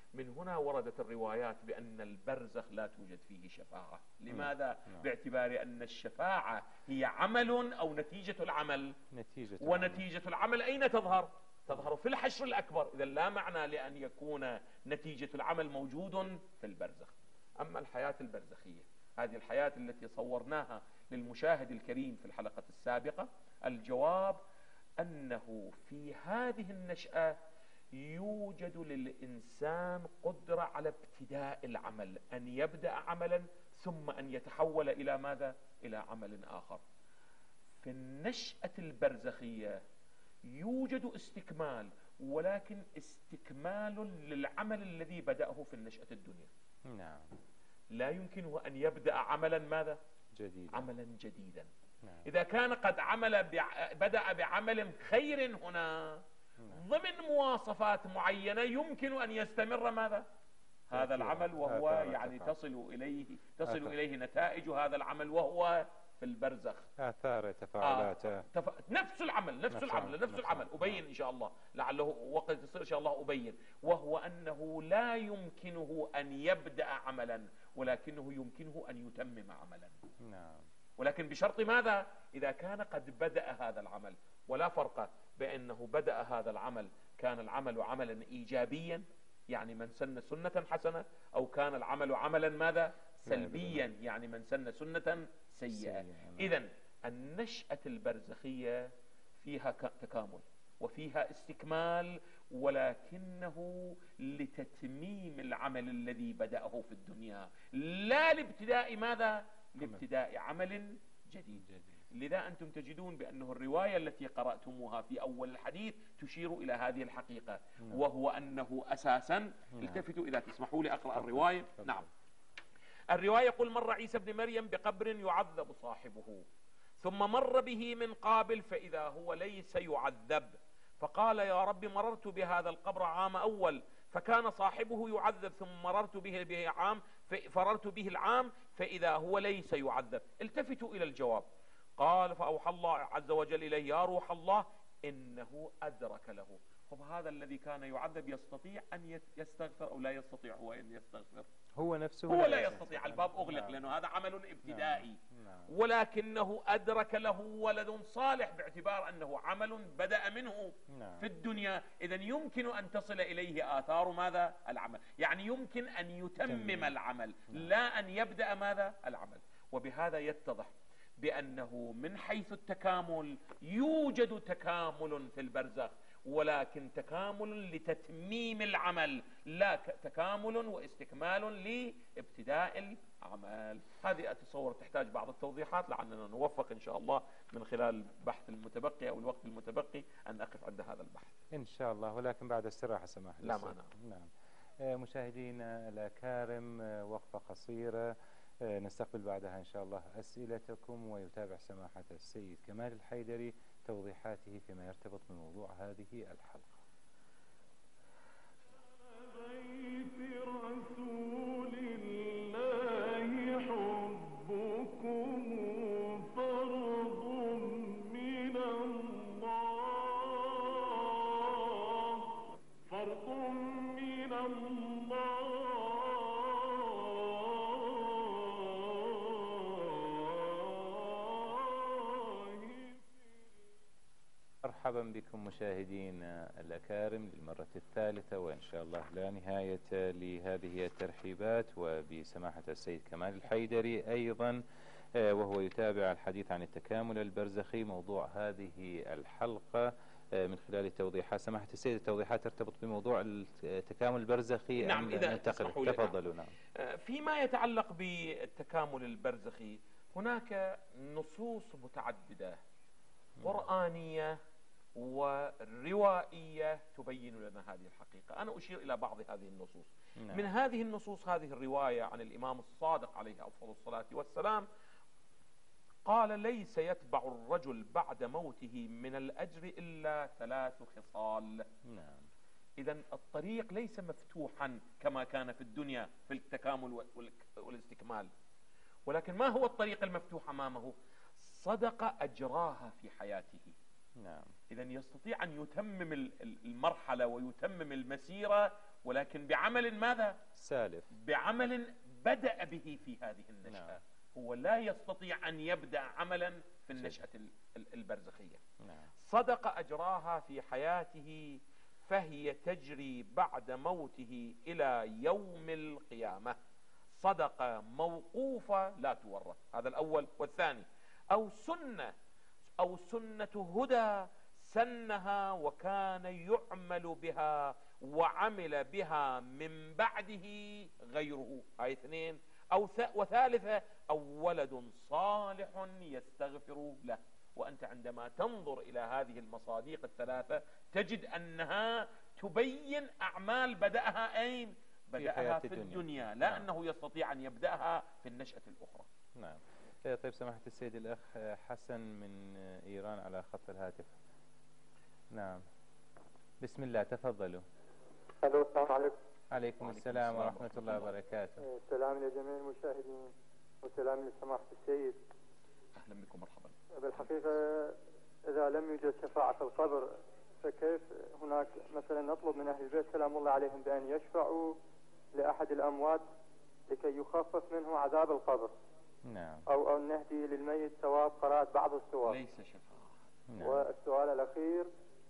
من هنا وردت الروايات بأن البرزخ لا توجد فيه شفاعة. لماذا؟ نعم. باعتبار أن الشفاعة هي عمل أو نتيجة العمل، نتيجة ونتيجة العمل أين تظهر؟ تظهر في الحشر الأكبر. إذا لا معنى لأن يكون نتيجة العمل موجود في البرزخ. أما الحياة البرزخية، هذه الحياة التي صورناها للمشاهد الكريم في الحلقة السابقة، الجواب أنه في هذه النشأة يوجد للإنسان قدرة على ابتداء العمل، أن يبدأ عملا ثم أن يتحول إلى ماذا؟ إلى عمل آخر. في النشأة البرزخية يوجد استكمال، ولكن استكمال للعمل الذي بدأه في النشأة الدنيا. نعم. لا يمكنه أن يبدأ عملا ماذا؟ جديدا. عملا جديدا. نعم. إذا كان قد عمل بع... بدأ بعمل خير هنا، نعم، ضمن مواصفات معينة يمكن أن يستمر ماذا؟ هذا العمل، وهو يعني تصل إليه تصل آثار. إليه نتائج هذا العمل وهو في البرزخ، آثار تفاعلاته. آه. تف... نفس العمل نفس, نفس العمل نفس, نفس العمل أبين إن شاء الله، لعله وقت يصير إن شاء الله أبين. وهو أنه لا يمكنه أن يبدأ عملا، ولكنه يمكنه أن يتمم عملا. نعم. ولكن بشرط ماذا؟ إذا كان قد بدأ هذا العمل. ولا فرق بأنه بدأ هذا العمل كان العمل عملا إيجابيا، يعني من سن سنة حسنة، أو كان العمل عملا ماذا؟ سلبيا، يعني من سن سنة سيئة. إذن النشأة البرزخية فيها تكامل وفيها استكمال، ولكنه لتتميم العمل الذي بدأه في الدنيا، لا لابتداء ماذا؟ لابتداء عمل جديد. لذا أنتم تجدون بأنه الرواية التي قرأتموها في أول الحديث تشير إلى هذه الحقيقة، وهو أنه أساسا، التفتوا إذا تسمحوا لي أقرأ الرواية. نعم. الرواية يقول: مر عيسى بن مريم بقبر يعذب صاحبه، ثم مر به من قابل فإذا هو ليس يعذب، فقال: يا رب، مررت بهذا القبر عام أول فكان صاحبه يعذب، ثم مررت به به عام فررت به العام فإذا هو ليس يعذب. التفتوا إلى الجواب. قال: فأوحى الله عز وجل إليه: يا روح الله، إنه أدرك له. طب هذا الذي كان يعذب يستطيع أن يستغفر أو لا يستطيع هو أن يستغفر؟ هو نفسه هو لا يستطيع، الباب أغلق، لأنه هذا عمل ابتدائي. ولكنه أدرك له ولد صالح، باعتبار أنه عمل بدأ منه في الدنيا. إذن يمكن أن تصل إليه آثار ماذا؟ العمل، يعني يمكن أن يتمم العمل، لا أن يبدأ ماذا؟ العمل. وبهذا يتضح بأنه من حيث التكامل يوجد تكامل في البرزخ، ولكن تكامل لتتميم العمل، لا تكامل واستكمال لابتداء العمل. هذه أتصور تحتاج بعض التوضيحات، لعلنا نوفق إن شاء الله من خلال البحث المتبقي أو الوقت المتبقي أن نقف عند هذا البحث إن شاء الله، ولكن بعد استراحة سماحة. لا مانع. نعم. مشاهدينا الأكارم، وقفة قصيرة نستقبل بعدها إن شاء الله أسئلتكم، ويتابع سماحة السيد كمال الحيدري توضيحاته فيما يرتبط بموضوع هذه الحلقة. بيت رسول الله حبكم فرض من الله، فرض من الله. مرحبا بكم مشاهدينا الأكارم للمرة الثالثة، وإن شاء الله لا نهاية لهذه الترحيبات، وبسماحة السيد كمال الحيدري أيضا، وهو يتابع الحديث عن التكامل البرزخي موضوع هذه الحلقة من خلال التوضيحات. سماحة السيد، التوضيحات ترتبط بموضوع التكامل البرزخي. نعم، إذا تسمحوا. تفضلوا. نعم. فيما يتعلق بالتكامل البرزخي هناك نصوص متعددة قرآنية وروائية تبين لنا هذه الحقيقة. أنا أشير إلى بعض هذه النصوص. نعم. من هذه النصوص هذه الرواية عن الإمام الصادق عليه أفضل الصلاة والسلام قال: ليس يتبع الرجل بعد موته من الأجر إلا ثلاث خصال. نعم. إذن الطريق ليس مفتوحا كما كان في الدنيا في التكامل والاستكمال، ولكن ما هو الطريق المفتوح أمامه؟ صدق أجراها في حياته. نعم. إذن يستطيع أن يتمم المرحلة ويتمم المسيرة ولكن بعمل ماذا؟ سالف. بعمل بدأ به في هذه النشأة. نعم. هو لا يستطيع أن يبدأ عملا في النشأة البرزخية. نعم. صدق أجراها في حياته فهي تجري بعد موته إلى يوم القيامة. صدقة موقوفة لا تورث. هذا الأول. والثاني أو سنة أو سنة هدى سنها وكان يعمل بها وعمل بها من بعده غيره. هاي اثنين. أو وثالثة أو ولد صالح يستغفر له. وأنت عندما تنظر إلى هذه المصادق الثلاثة تجد أنها تبين أعمال بدأها أين؟ بدأها في, في الدنيا, الدنيا. لا نعم. أنه يستطيع أن يبدأها في النشأة الأخرى. نعم. طيب سماحة السيد الأخ حسن من إيران على خط الهاتف. نعم. بسم الله، تفضلوا. الو، السلام عليكم. عليكم السلام ورحمة الله وبركاته. سلام لجميع المشاهدين وسلام لسماحة السيد. أهلا بكم، مرحبا. بالحقيقة إذا لم يوجد شفاعة في القبر فكيف هناك مثلا نطلب من أهل البيت سلام الله عليهم بأن يشفعوا لأحد الأموات لكي يخفف منه عذاب القبر. نعم. أو أو نهدي للميت ثواب قراءة بعض السور. ليس شفاعة. نعم. والسؤال الأخير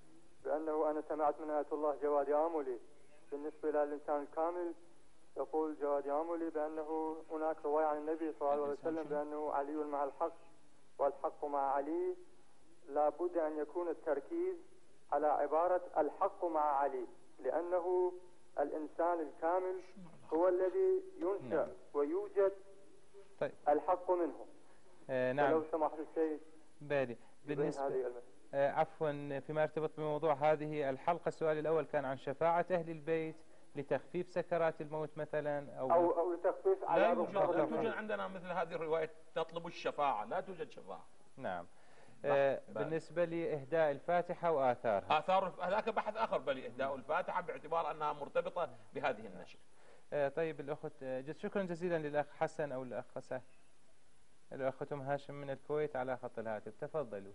بأنه أنا سمعت من آية الله جواد آملي بالنسبة للإنسان الكامل، يقول جواد آملي بأنه هناك رواية عن النبي صلى الله عليه وسلم بأنه علي مع الحق والحق مع علي. لابد أن يكون التركيز على عبارة الحق مع علي، لأنه الإنسان الكامل هو الذي ينشأ نعم. ويوجد طيب. الحق منه. آه نعم. فلو سمحت السيد بالي بالنسبة آه عفوا فيما يرتبط بموضوع هذه الحلقة، السؤال الأول كان عن شفاعة أهل البيت لتخفيف سكرات الموت مثلا أو أو, أو لتخفيف لا يوجد, لا توجد عندنا مثل هذه الرواية تطلب الشفاعة، لا توجد شفاعة. نعم. آه بالنسبة لإهداء الفاتحة وآثارها، آثار هذاك بحث آخر، بل إهداء الفاتحة باعتبار أنها مرتبطة بهذه النشر. آه طيب الأخت آه شكرا جزيلا للأخ حسن أو الأخ سهل. الأخت أم هاشم من الكويت على خط الهاتف، تفضلوا.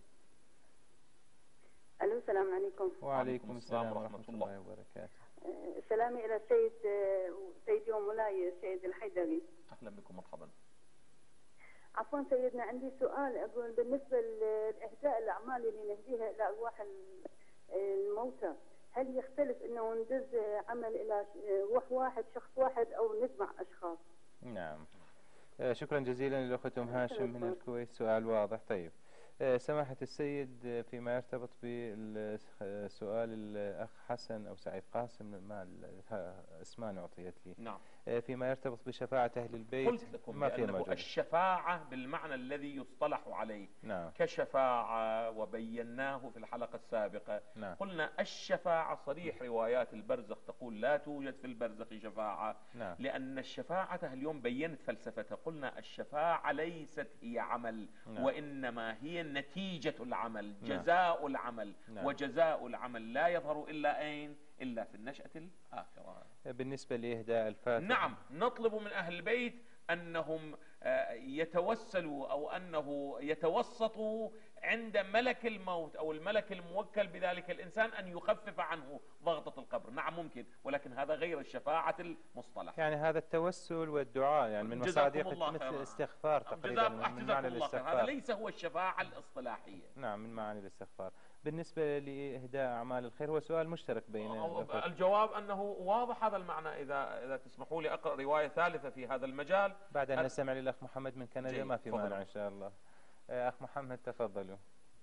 ألو، السلام عليكم. وعليكم السلام ورحمة الله وبركاته. سلامي إلى السيد سيدي ومولاي السيد الحيدري. أهلا بكم، مرحبا. عفوا سيدنا، عندي سؤال. أقول بالنسبة لإهداء الأعمال اللي نهديها إلى أرواح الموتى، هل يختلف أنه ندز عمل إلى روح واحد شخص واحد أو نجمع أشخاص؟ نعم. شكرا جزيلا للأخت أم هاشم من الكويت، سؤال واضح. طيب سماحة السيد فيما يرتبط بسؤال الأخ حسن أو سعيد قاسم، ما اسمان أعطيت لي. نعم. فيما يرتبط بشفاعة أهل البيت قلت لكم ما في مجال. الشفاعة بالمعنى الذي يصطلح عليه. نعم. كشفاعة، وبيناه في الحلقة السابقة. نعم. قلنا الشفاعة صريح روايات البرزخ تقول لا توجد في البرزخ شفاعة. نعم. لأن الشفاعة اليوم بينت فلسفتها. قلنا الشفاعة ليست هي عمل. نعم. وإنما هي نتيجة العمل، جزاء نعم. العمل. نعم. وجزاء العمل لا يظهر إلا أين؟ إلا في النشأة الآخرة. بالنسبة لإهداء الفاتحة، نعم، نطلب من أهل البيت أنهم يتوسلوا أو أنه يتوسطوا عند ملك الموت أو الملك الموكل بذلك الإنسان أن يخفف عنه ضغطة القبر. نعم ممكن، ولكن هذا غير الشفاعة المصطلح. يعني هذا التوسل والدعاء يعني من مصادق مثل الاستغفار تقريبا، من معنى الاستغفار. هذا ليس هو الشفاعة الاصطلاحية. نعم، من معاني الاستغفار. بالنسبة لإهداء أعمال الخير هو سؤال مشترك بين الجواب أنه واضح هذا المعنى. إذا إذا تسمحوا لي أقرأ رواية ثالثة في هذا المجال بعد أن نستمع للأخ محمد من كندا. ما في مانع إن شاء الله. أخ محمد تفضلوا.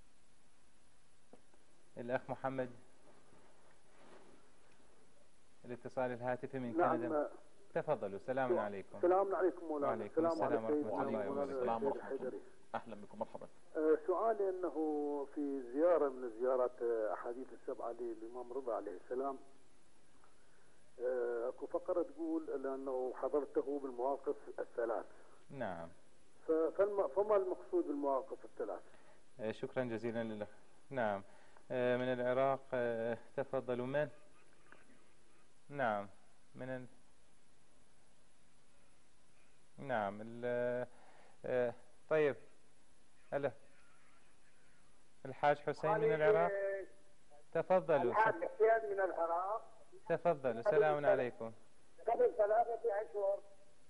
الأخ محمد الاتصال الهاتفي من نعم. كندا، تفضلوا. سلام عليكم. السلام عليكم مولانا. وعليكم السلام ورحمة الله وبركاته. أهلا بكم، مرحبا. أه سؤالي أنه في زيارة من زيارات أحاديث السبعة للإمام رضا عليه السلام، أه أكو فقرة تقول أنه حضرته بالمواقف الثلاث. نعم. فما المقصود بالمواقف الثلاث؟ أه شكرا جزيلا لله. نعم. أه من العراق. أه تفضلوا. من؟ نعم. من ال... نعم. ال... أه طيب. هلا الحاج حسين من العراق، تفضلوا. الحاج حسين من العراق. تفضل. سلام عليكم. قبل ثلاثة أشهر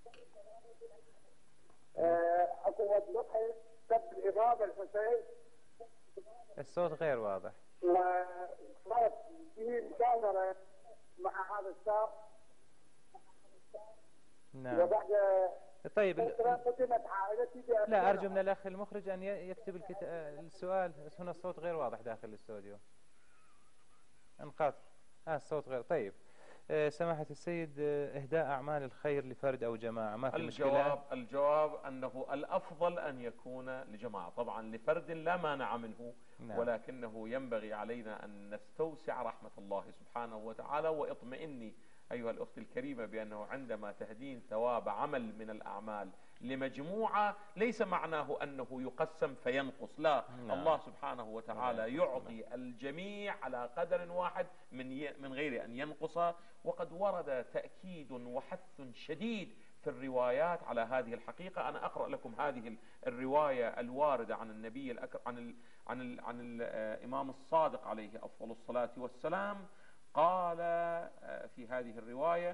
آه، حكومة مصر سب الإمام الحسين، الصوت غير واضح. وصارت في مشاورة مع هذا الشاب. نعم. وبعد طيب ال- فترة قدمت عائلتي بأسرها. لا، أرجو من الأخ المخرج أن ي- يكتب الكت... السؤال. هنا الصوت غير واضح داخل الاستوديو. انقاط. آه الصوت غير. طيب آه، سماحة السيد، آه، إهداء أعمال الخير لفرد أو جماعة ما في مشكلة؟ الجواب الجواب أنه الأفضل أن يكون لجماعة. طبعا لفرد لا مانع منه، نعم. ولكنه ينبغي علينا أن نستوسع رحمة الله سبحانه وتعالى. واطمئني أيها الأخت الكريمة بأنه عندما تهدين ثواب عمل من الأعمال لمجموعة ليس معناه أنه يقسم فينقص، لا. نعم. الله سبحانه وتعالى يعطي الجميع على قدر واحد من ي... من غير أن ينقص. وقد ورد تأكيد وحث شديد في الروايات على هذه الحقيقة. أنا أقرأ لكم هذه الرواية الواردة عن النبي الأكرم، عن ال... عن ال... عن الإمام الصادق عليه أفضل الصلاة والسلام. قال في هذه الرواية،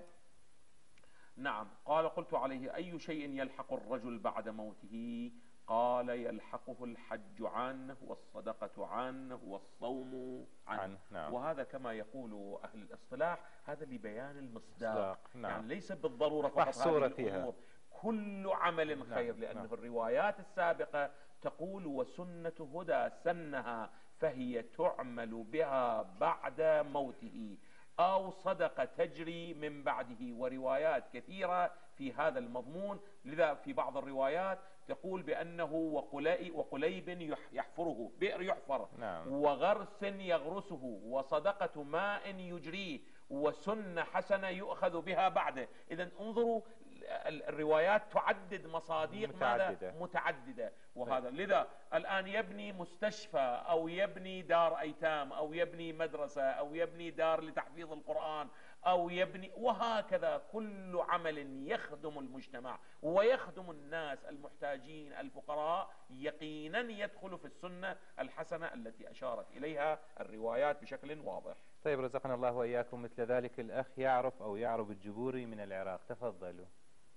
نعم، قال: قلت عليه: أي شيء يلحق الرجل بعد موته؟ قال: يلحقه الحج عنه، والصدقة عنه، والصوم عنه, عنه. نعم. وهذا كما يقول أهل الاصطلاح هذا لبيان المصداق. مصداق. نعم. يعني ليس بالضرورة فقط محصورة هذه فيها. الأمور، كل عمل نعم. خير، لأنه نعم. الروايات السابقة تقول: وسنة هدى سنها فهي تعمل بها بعد موته، أو صدقة تجري من بعده. وروايات كثيرة في هذا المضمون. لذا في بعض الروايات تقول بأنه وقلي وقليب يحفره، بئر يحفر، نعم. وغرس يغرسه، وصدقة ماء يجريه، وسنة حسنة يؤخذ بها بعده. إذن انظروا، الروايات تعدد مصاديق متعددة. ماذا؟ متعددة. وهذا لذا الآن يبني مستشفى، أو يبني دار أيتام، أو يبني مدرسة، أو يبني دار لتحفيظ القرآن، أو يبني، وهكذا كل عمل يخدم المجتمع ويخدم الناس المحتاجين الفقراء يقينا يدخل في السنة الحسنة التي أشارت إليها الروايات بشكل واضح. طيب رزقنا الله وإياكم مثل ذلك الأخ يعرف أو يعرف الجبوري من العراق. تفضلوا.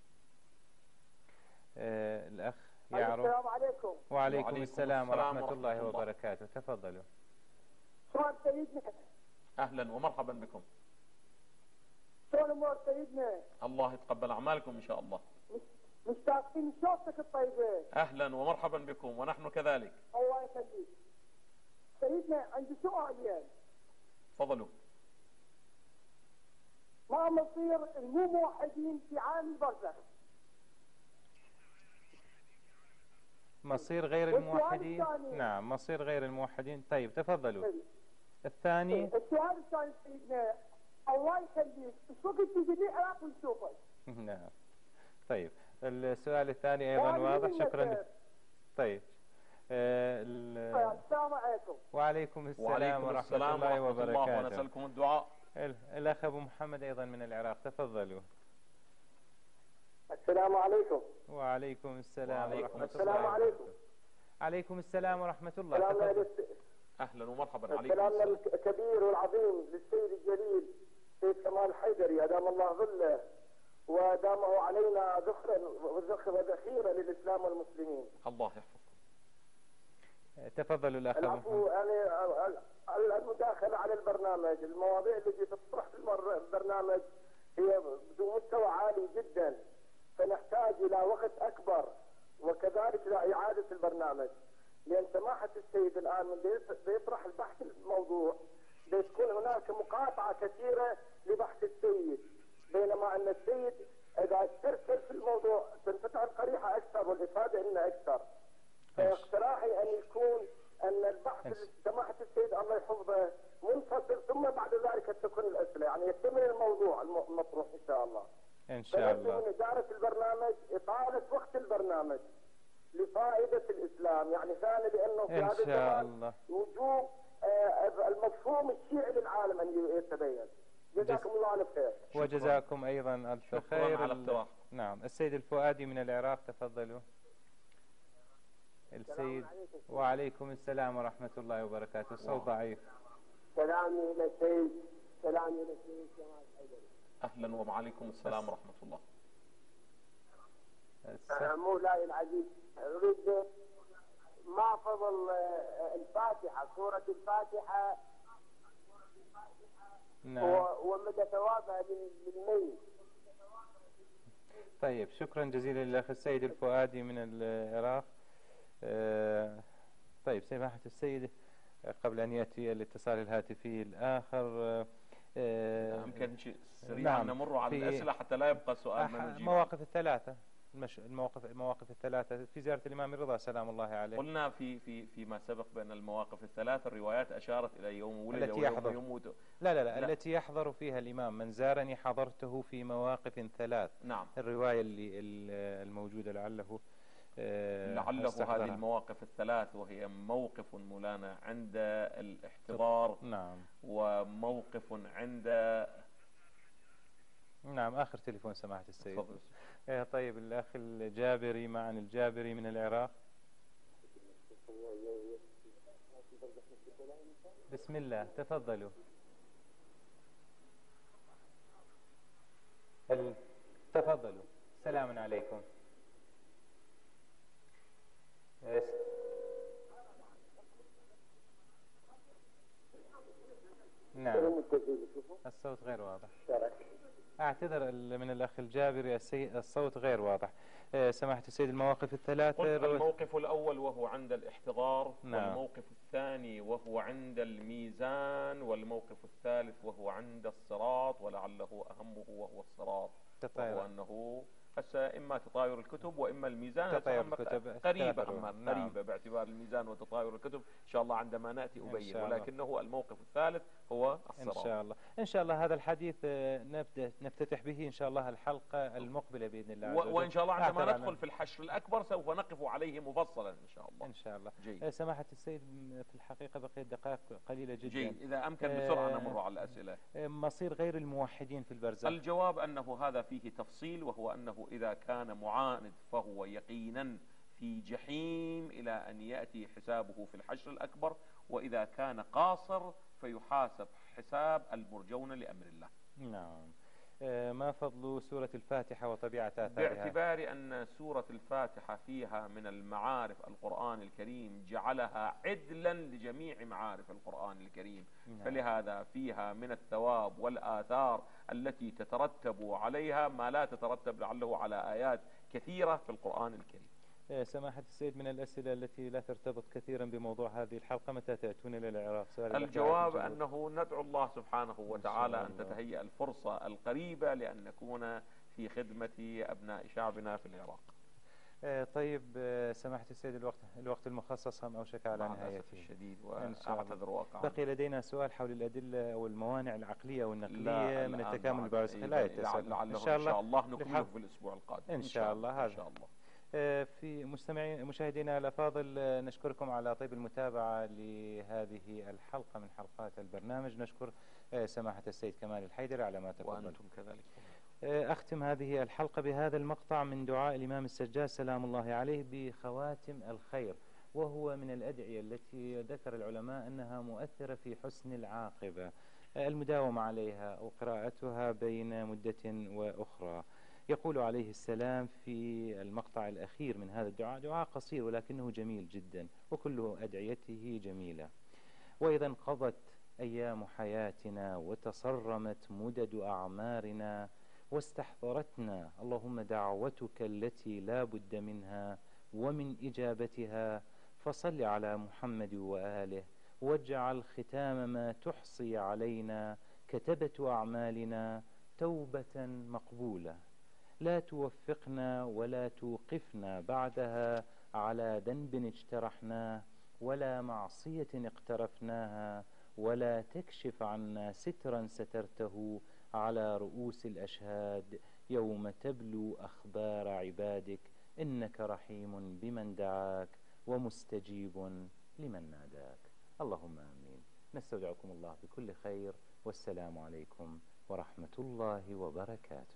آه الأخ يعرف. السلام عليكم. وعليكم, وعليكم السلام السلام ورحمة الله ورحمة الله. وبركاته. تفضلوا. شلون سيدنا؟ أهلا ومرحبا بكم. شلون امور سيدنا؟ الله يتقبل أعمالكم إن شاء الله. مشتاقين لشوفتك الطيبة. أهلا ومرحبا بكم، ونحن كذلك. الله يخليك. سيدنا عندي سؤالين. تفضلوا. ما مصير المو موحدين في عالم البرزخ؟ مصير غير والسؤال الموحدين. الثاني. نعم، مصير غير الموحدين. طيب تفضلوا. الثاني. السؤال الثاني سيدنا، الله يخليك، ايش وقت تجي لي العراق ونشوفك؟ نعم. طيب السؤال الثاني أيضا وعليكم واضح. شكرا السلام. لك. طيب آه ال- السلام عليكم. وعليكم السلام وعليكم ورحمة السلام الله ورحمة الله، وبركاته. ونسألكم الدعاء. ال- الأخ أبو محمد أيضا من العراق. تفضلوا. السلام عليكم. وعليكم السلام وعليكم ورحمة الله السلام وبركاته. عليكم. عليكم السلام ورحمة الله. سلامنا تفضل. للس- أهلا ومرحبا، عليكم سلامنا السلام. الكبير والعظيم للسيد الجليل سيد كمال حيدري، أدام الله ظله ودامه علينا ذخرا وذخيرا للإسلام والمسلمين. الله يحفظكم. تفضلوا الأخ أبو العفو، محمد. يعني المداخلة على البرنامج، المواضيع التي تطرح في المر- البرنامج هي ذو مستوى عالي جدا، فنحتاج إلى وقت أكبر وكذلك إلى إعادة البرنامج، لأن سماحة السيد الآن من بيط- بيطرح البحث الموضوع بتكون هناك مقاطعة كثيرة لبحث السيد، بينما أن السيد إذا استرسل في الموضوع تنفتح القريحة أكثر والإفادة لنا أكثر. فاقتراحي أن يكون أن البحث سماحة السيد الله يحفظه منفصل، ثم بعد ذلك تكون الأسئلة، يعني يكتمل الموضوع الم- المطروح إن شاء الله. إن شاء فنرجو الله. من إدارة البرنامج إطالة وقت البرنامج لفائدة الإسلام، يعني ثاني لأنه في إن هذا شاء الزمان الله. وجوب آه، المفهوم الشيعي للعالم أن يتبين. جزاكم الله ألف خير. وجزاكم أيضا ألف شكراً خير. على ال- اقتراحكم. نعم. السيد الفؤادي من العراق. تفضلوا. السيد. وعليكم السلام ورحمة الله وبركاته. الصوت ضعيف. سلامي إلى السيد سلام إلى الشيخ جمال الحيدري. أهلا وعليكم السلام ورحمة الله. مولاي العزيز، أريد ما فضل الفاتحة، سورة الفاتحة، نعم. ومدى ثوابها للميت. طيب، شكرا جزيلا للأخ السيد الفؤادي من العراق. آه طيب سماحة السيد، قبل أن يأتي الاتصال الهاتفي الآخر، آه يمكن شيء سريعا نعم نمر على الأسئلة حتى لا يبقى سؤال ما نجيب. مواقف الثلاثة، المش... المواقف المواقف الثلاثة في زيارة الإمام الرضا سلام الله عليه. قلنا في في فيما سبق بأن المواقف الثلاثة الروايات أشارت إلى يوم ولد التي ويوم يحضر. يموت. لا, لا لا لا التي يحضر فيها الإمام، من زارني حضرته في مواقف ثلاث. نعم. الرواية اللي الموجودة لعله آه لعله استحضرها. هذه المواقف الثلاث، وهي موقف مولانا عند الاحتضار. نعم. وموقف عند نعم. آخر تليفون سماحة السيد. تفضل. آه طيب، الأخ الجابري معنا، الجابري من العراق. بسم الله، تفضلوا. ال... تفضلوا. سلام عليكم. يس. نعم. الصوت غير واضح. اعتذر من الأخ الجابري، الصوت غير واضح. سماحة السيد، المواقف الثلاثة. الموقف الأول وهو عند الاحتضار. نعم. والموقف الثاني وهو عند الميزان. والموقف الثالث وهو عند الصراط، ولعله أهمه وهو الصراط، وهو أنه هسه إما تطاير الكتب وإما الميزان. تطاير الكتب قريبة أما نعم. قريبة باعتبار الميزان وتطاير الكتب إن شاء الله عندما نأتي أبين، ولكنه الموقف الثالث هو الصراط. إن شاء الله. إن شاء الله هذا الحديث نبدأ نفتتح به إن شاء الله الحلقة المقبلة بإذن الله عز وجل. وإن شاء الله عندما ندخل في الحشر الأكبر سوف نقف عليه مفصلا إن شاء الله. إن شاء الله. جيد. سماحة السيد، في الحقيقة بقيت دقائق قليلة جدا. جيد. إذا أمكن بسرعة نمر على الأسئلة. مصير غير الموحدين في البرزخ. الجواب أنه هذا فيه تفصيل، وهو أنه إذا كان معاند فهو يقينا في جحيم إلى أن يأتي حسابه في الحشر الأكبر، وإذا كان قاصر فيحاسب حساب المرجون لأمر الله. نعم. ما فضل سورة الفاتحة وطبيعة آثارها؟ باعتبار أن سورة الفاتحة فيها من المعارف القرآن الكريم جعلها عدلا لجميع معارف القرآن الكريم. نعم. فلهذا فيها من الثواب والآثار التي تترتب عليها ما لا تترتب لعله على آيات كثيرة في القرآن الكريم. سماحة السيد، من الأسئلة التي لا ترتبط كثيرا بموضوع هذه الحلقة، متى تأتون إلى العراق؟ الجواب أنه ندعو الله سبحانه وتعالى أن تتهيأ الفرصة القريبة لأن نكون في خدمة أبناء شعبنا في العراق. طيب سماحة السيد، الوقت الوقت المخصص هم أوشك على نهايته الشديد، وأعتذر واقعا. بقي لدينا سؤال حول الأدلة أو الموانع العقلية والنقلية من التكامل البارزخي. لا يتساءل. إن شاء الله, إن شاء الله نكمله في الأسبوع القادم إن شاء الله. هذا إن شاء الله. في مستمعين مشاهدينا الأفاضل، نشكركم على طيب المتابعة لهذه الحلقة من حلقات البرنامج. نشكر سماحة السيد كمال الحيدري على ما تفضل. وأنتم كذلك. أختم هذه الحلقة بهذا المقطع من دعاء الإمام السجاد سلام الله عليه بخواتم الخير، وهو من الأدعية التي ذكر العلماء أنها مؤثرة في حسن العاقبة، المداومة عليها وقراءتها بين مدة وأخرى. يقول عليه السلام في المقطع الأخير من هذا الدعاء، دعاء قصير ولكنه جميل جدا وكله أدعيته جميلة: وإذا انقضت أيام حياتنا وتصرمت مدد أعمارنا واستحضرتنا اللهم دعوتك التي لا بد منها ومن إجابتها، فصل على محمد وآله واجعل ختام ما تحصي علينا كتبة أعمالنا توبة مقبولة، لا توفقنا ولا توقفنا بعدها على ذنب اجترحناه ولا معصية اقترفناها، ولا تكشف عنا سترا سترته على رؤوس الأشهاد يوم تبلو أخبار عبادك، إنك رحيم بمن دعاك ومستجيب لمن ناداك. اللهم آمين. نستودعكم الله بكل خير، والسلام عليكم ورحمة الله وبركاته.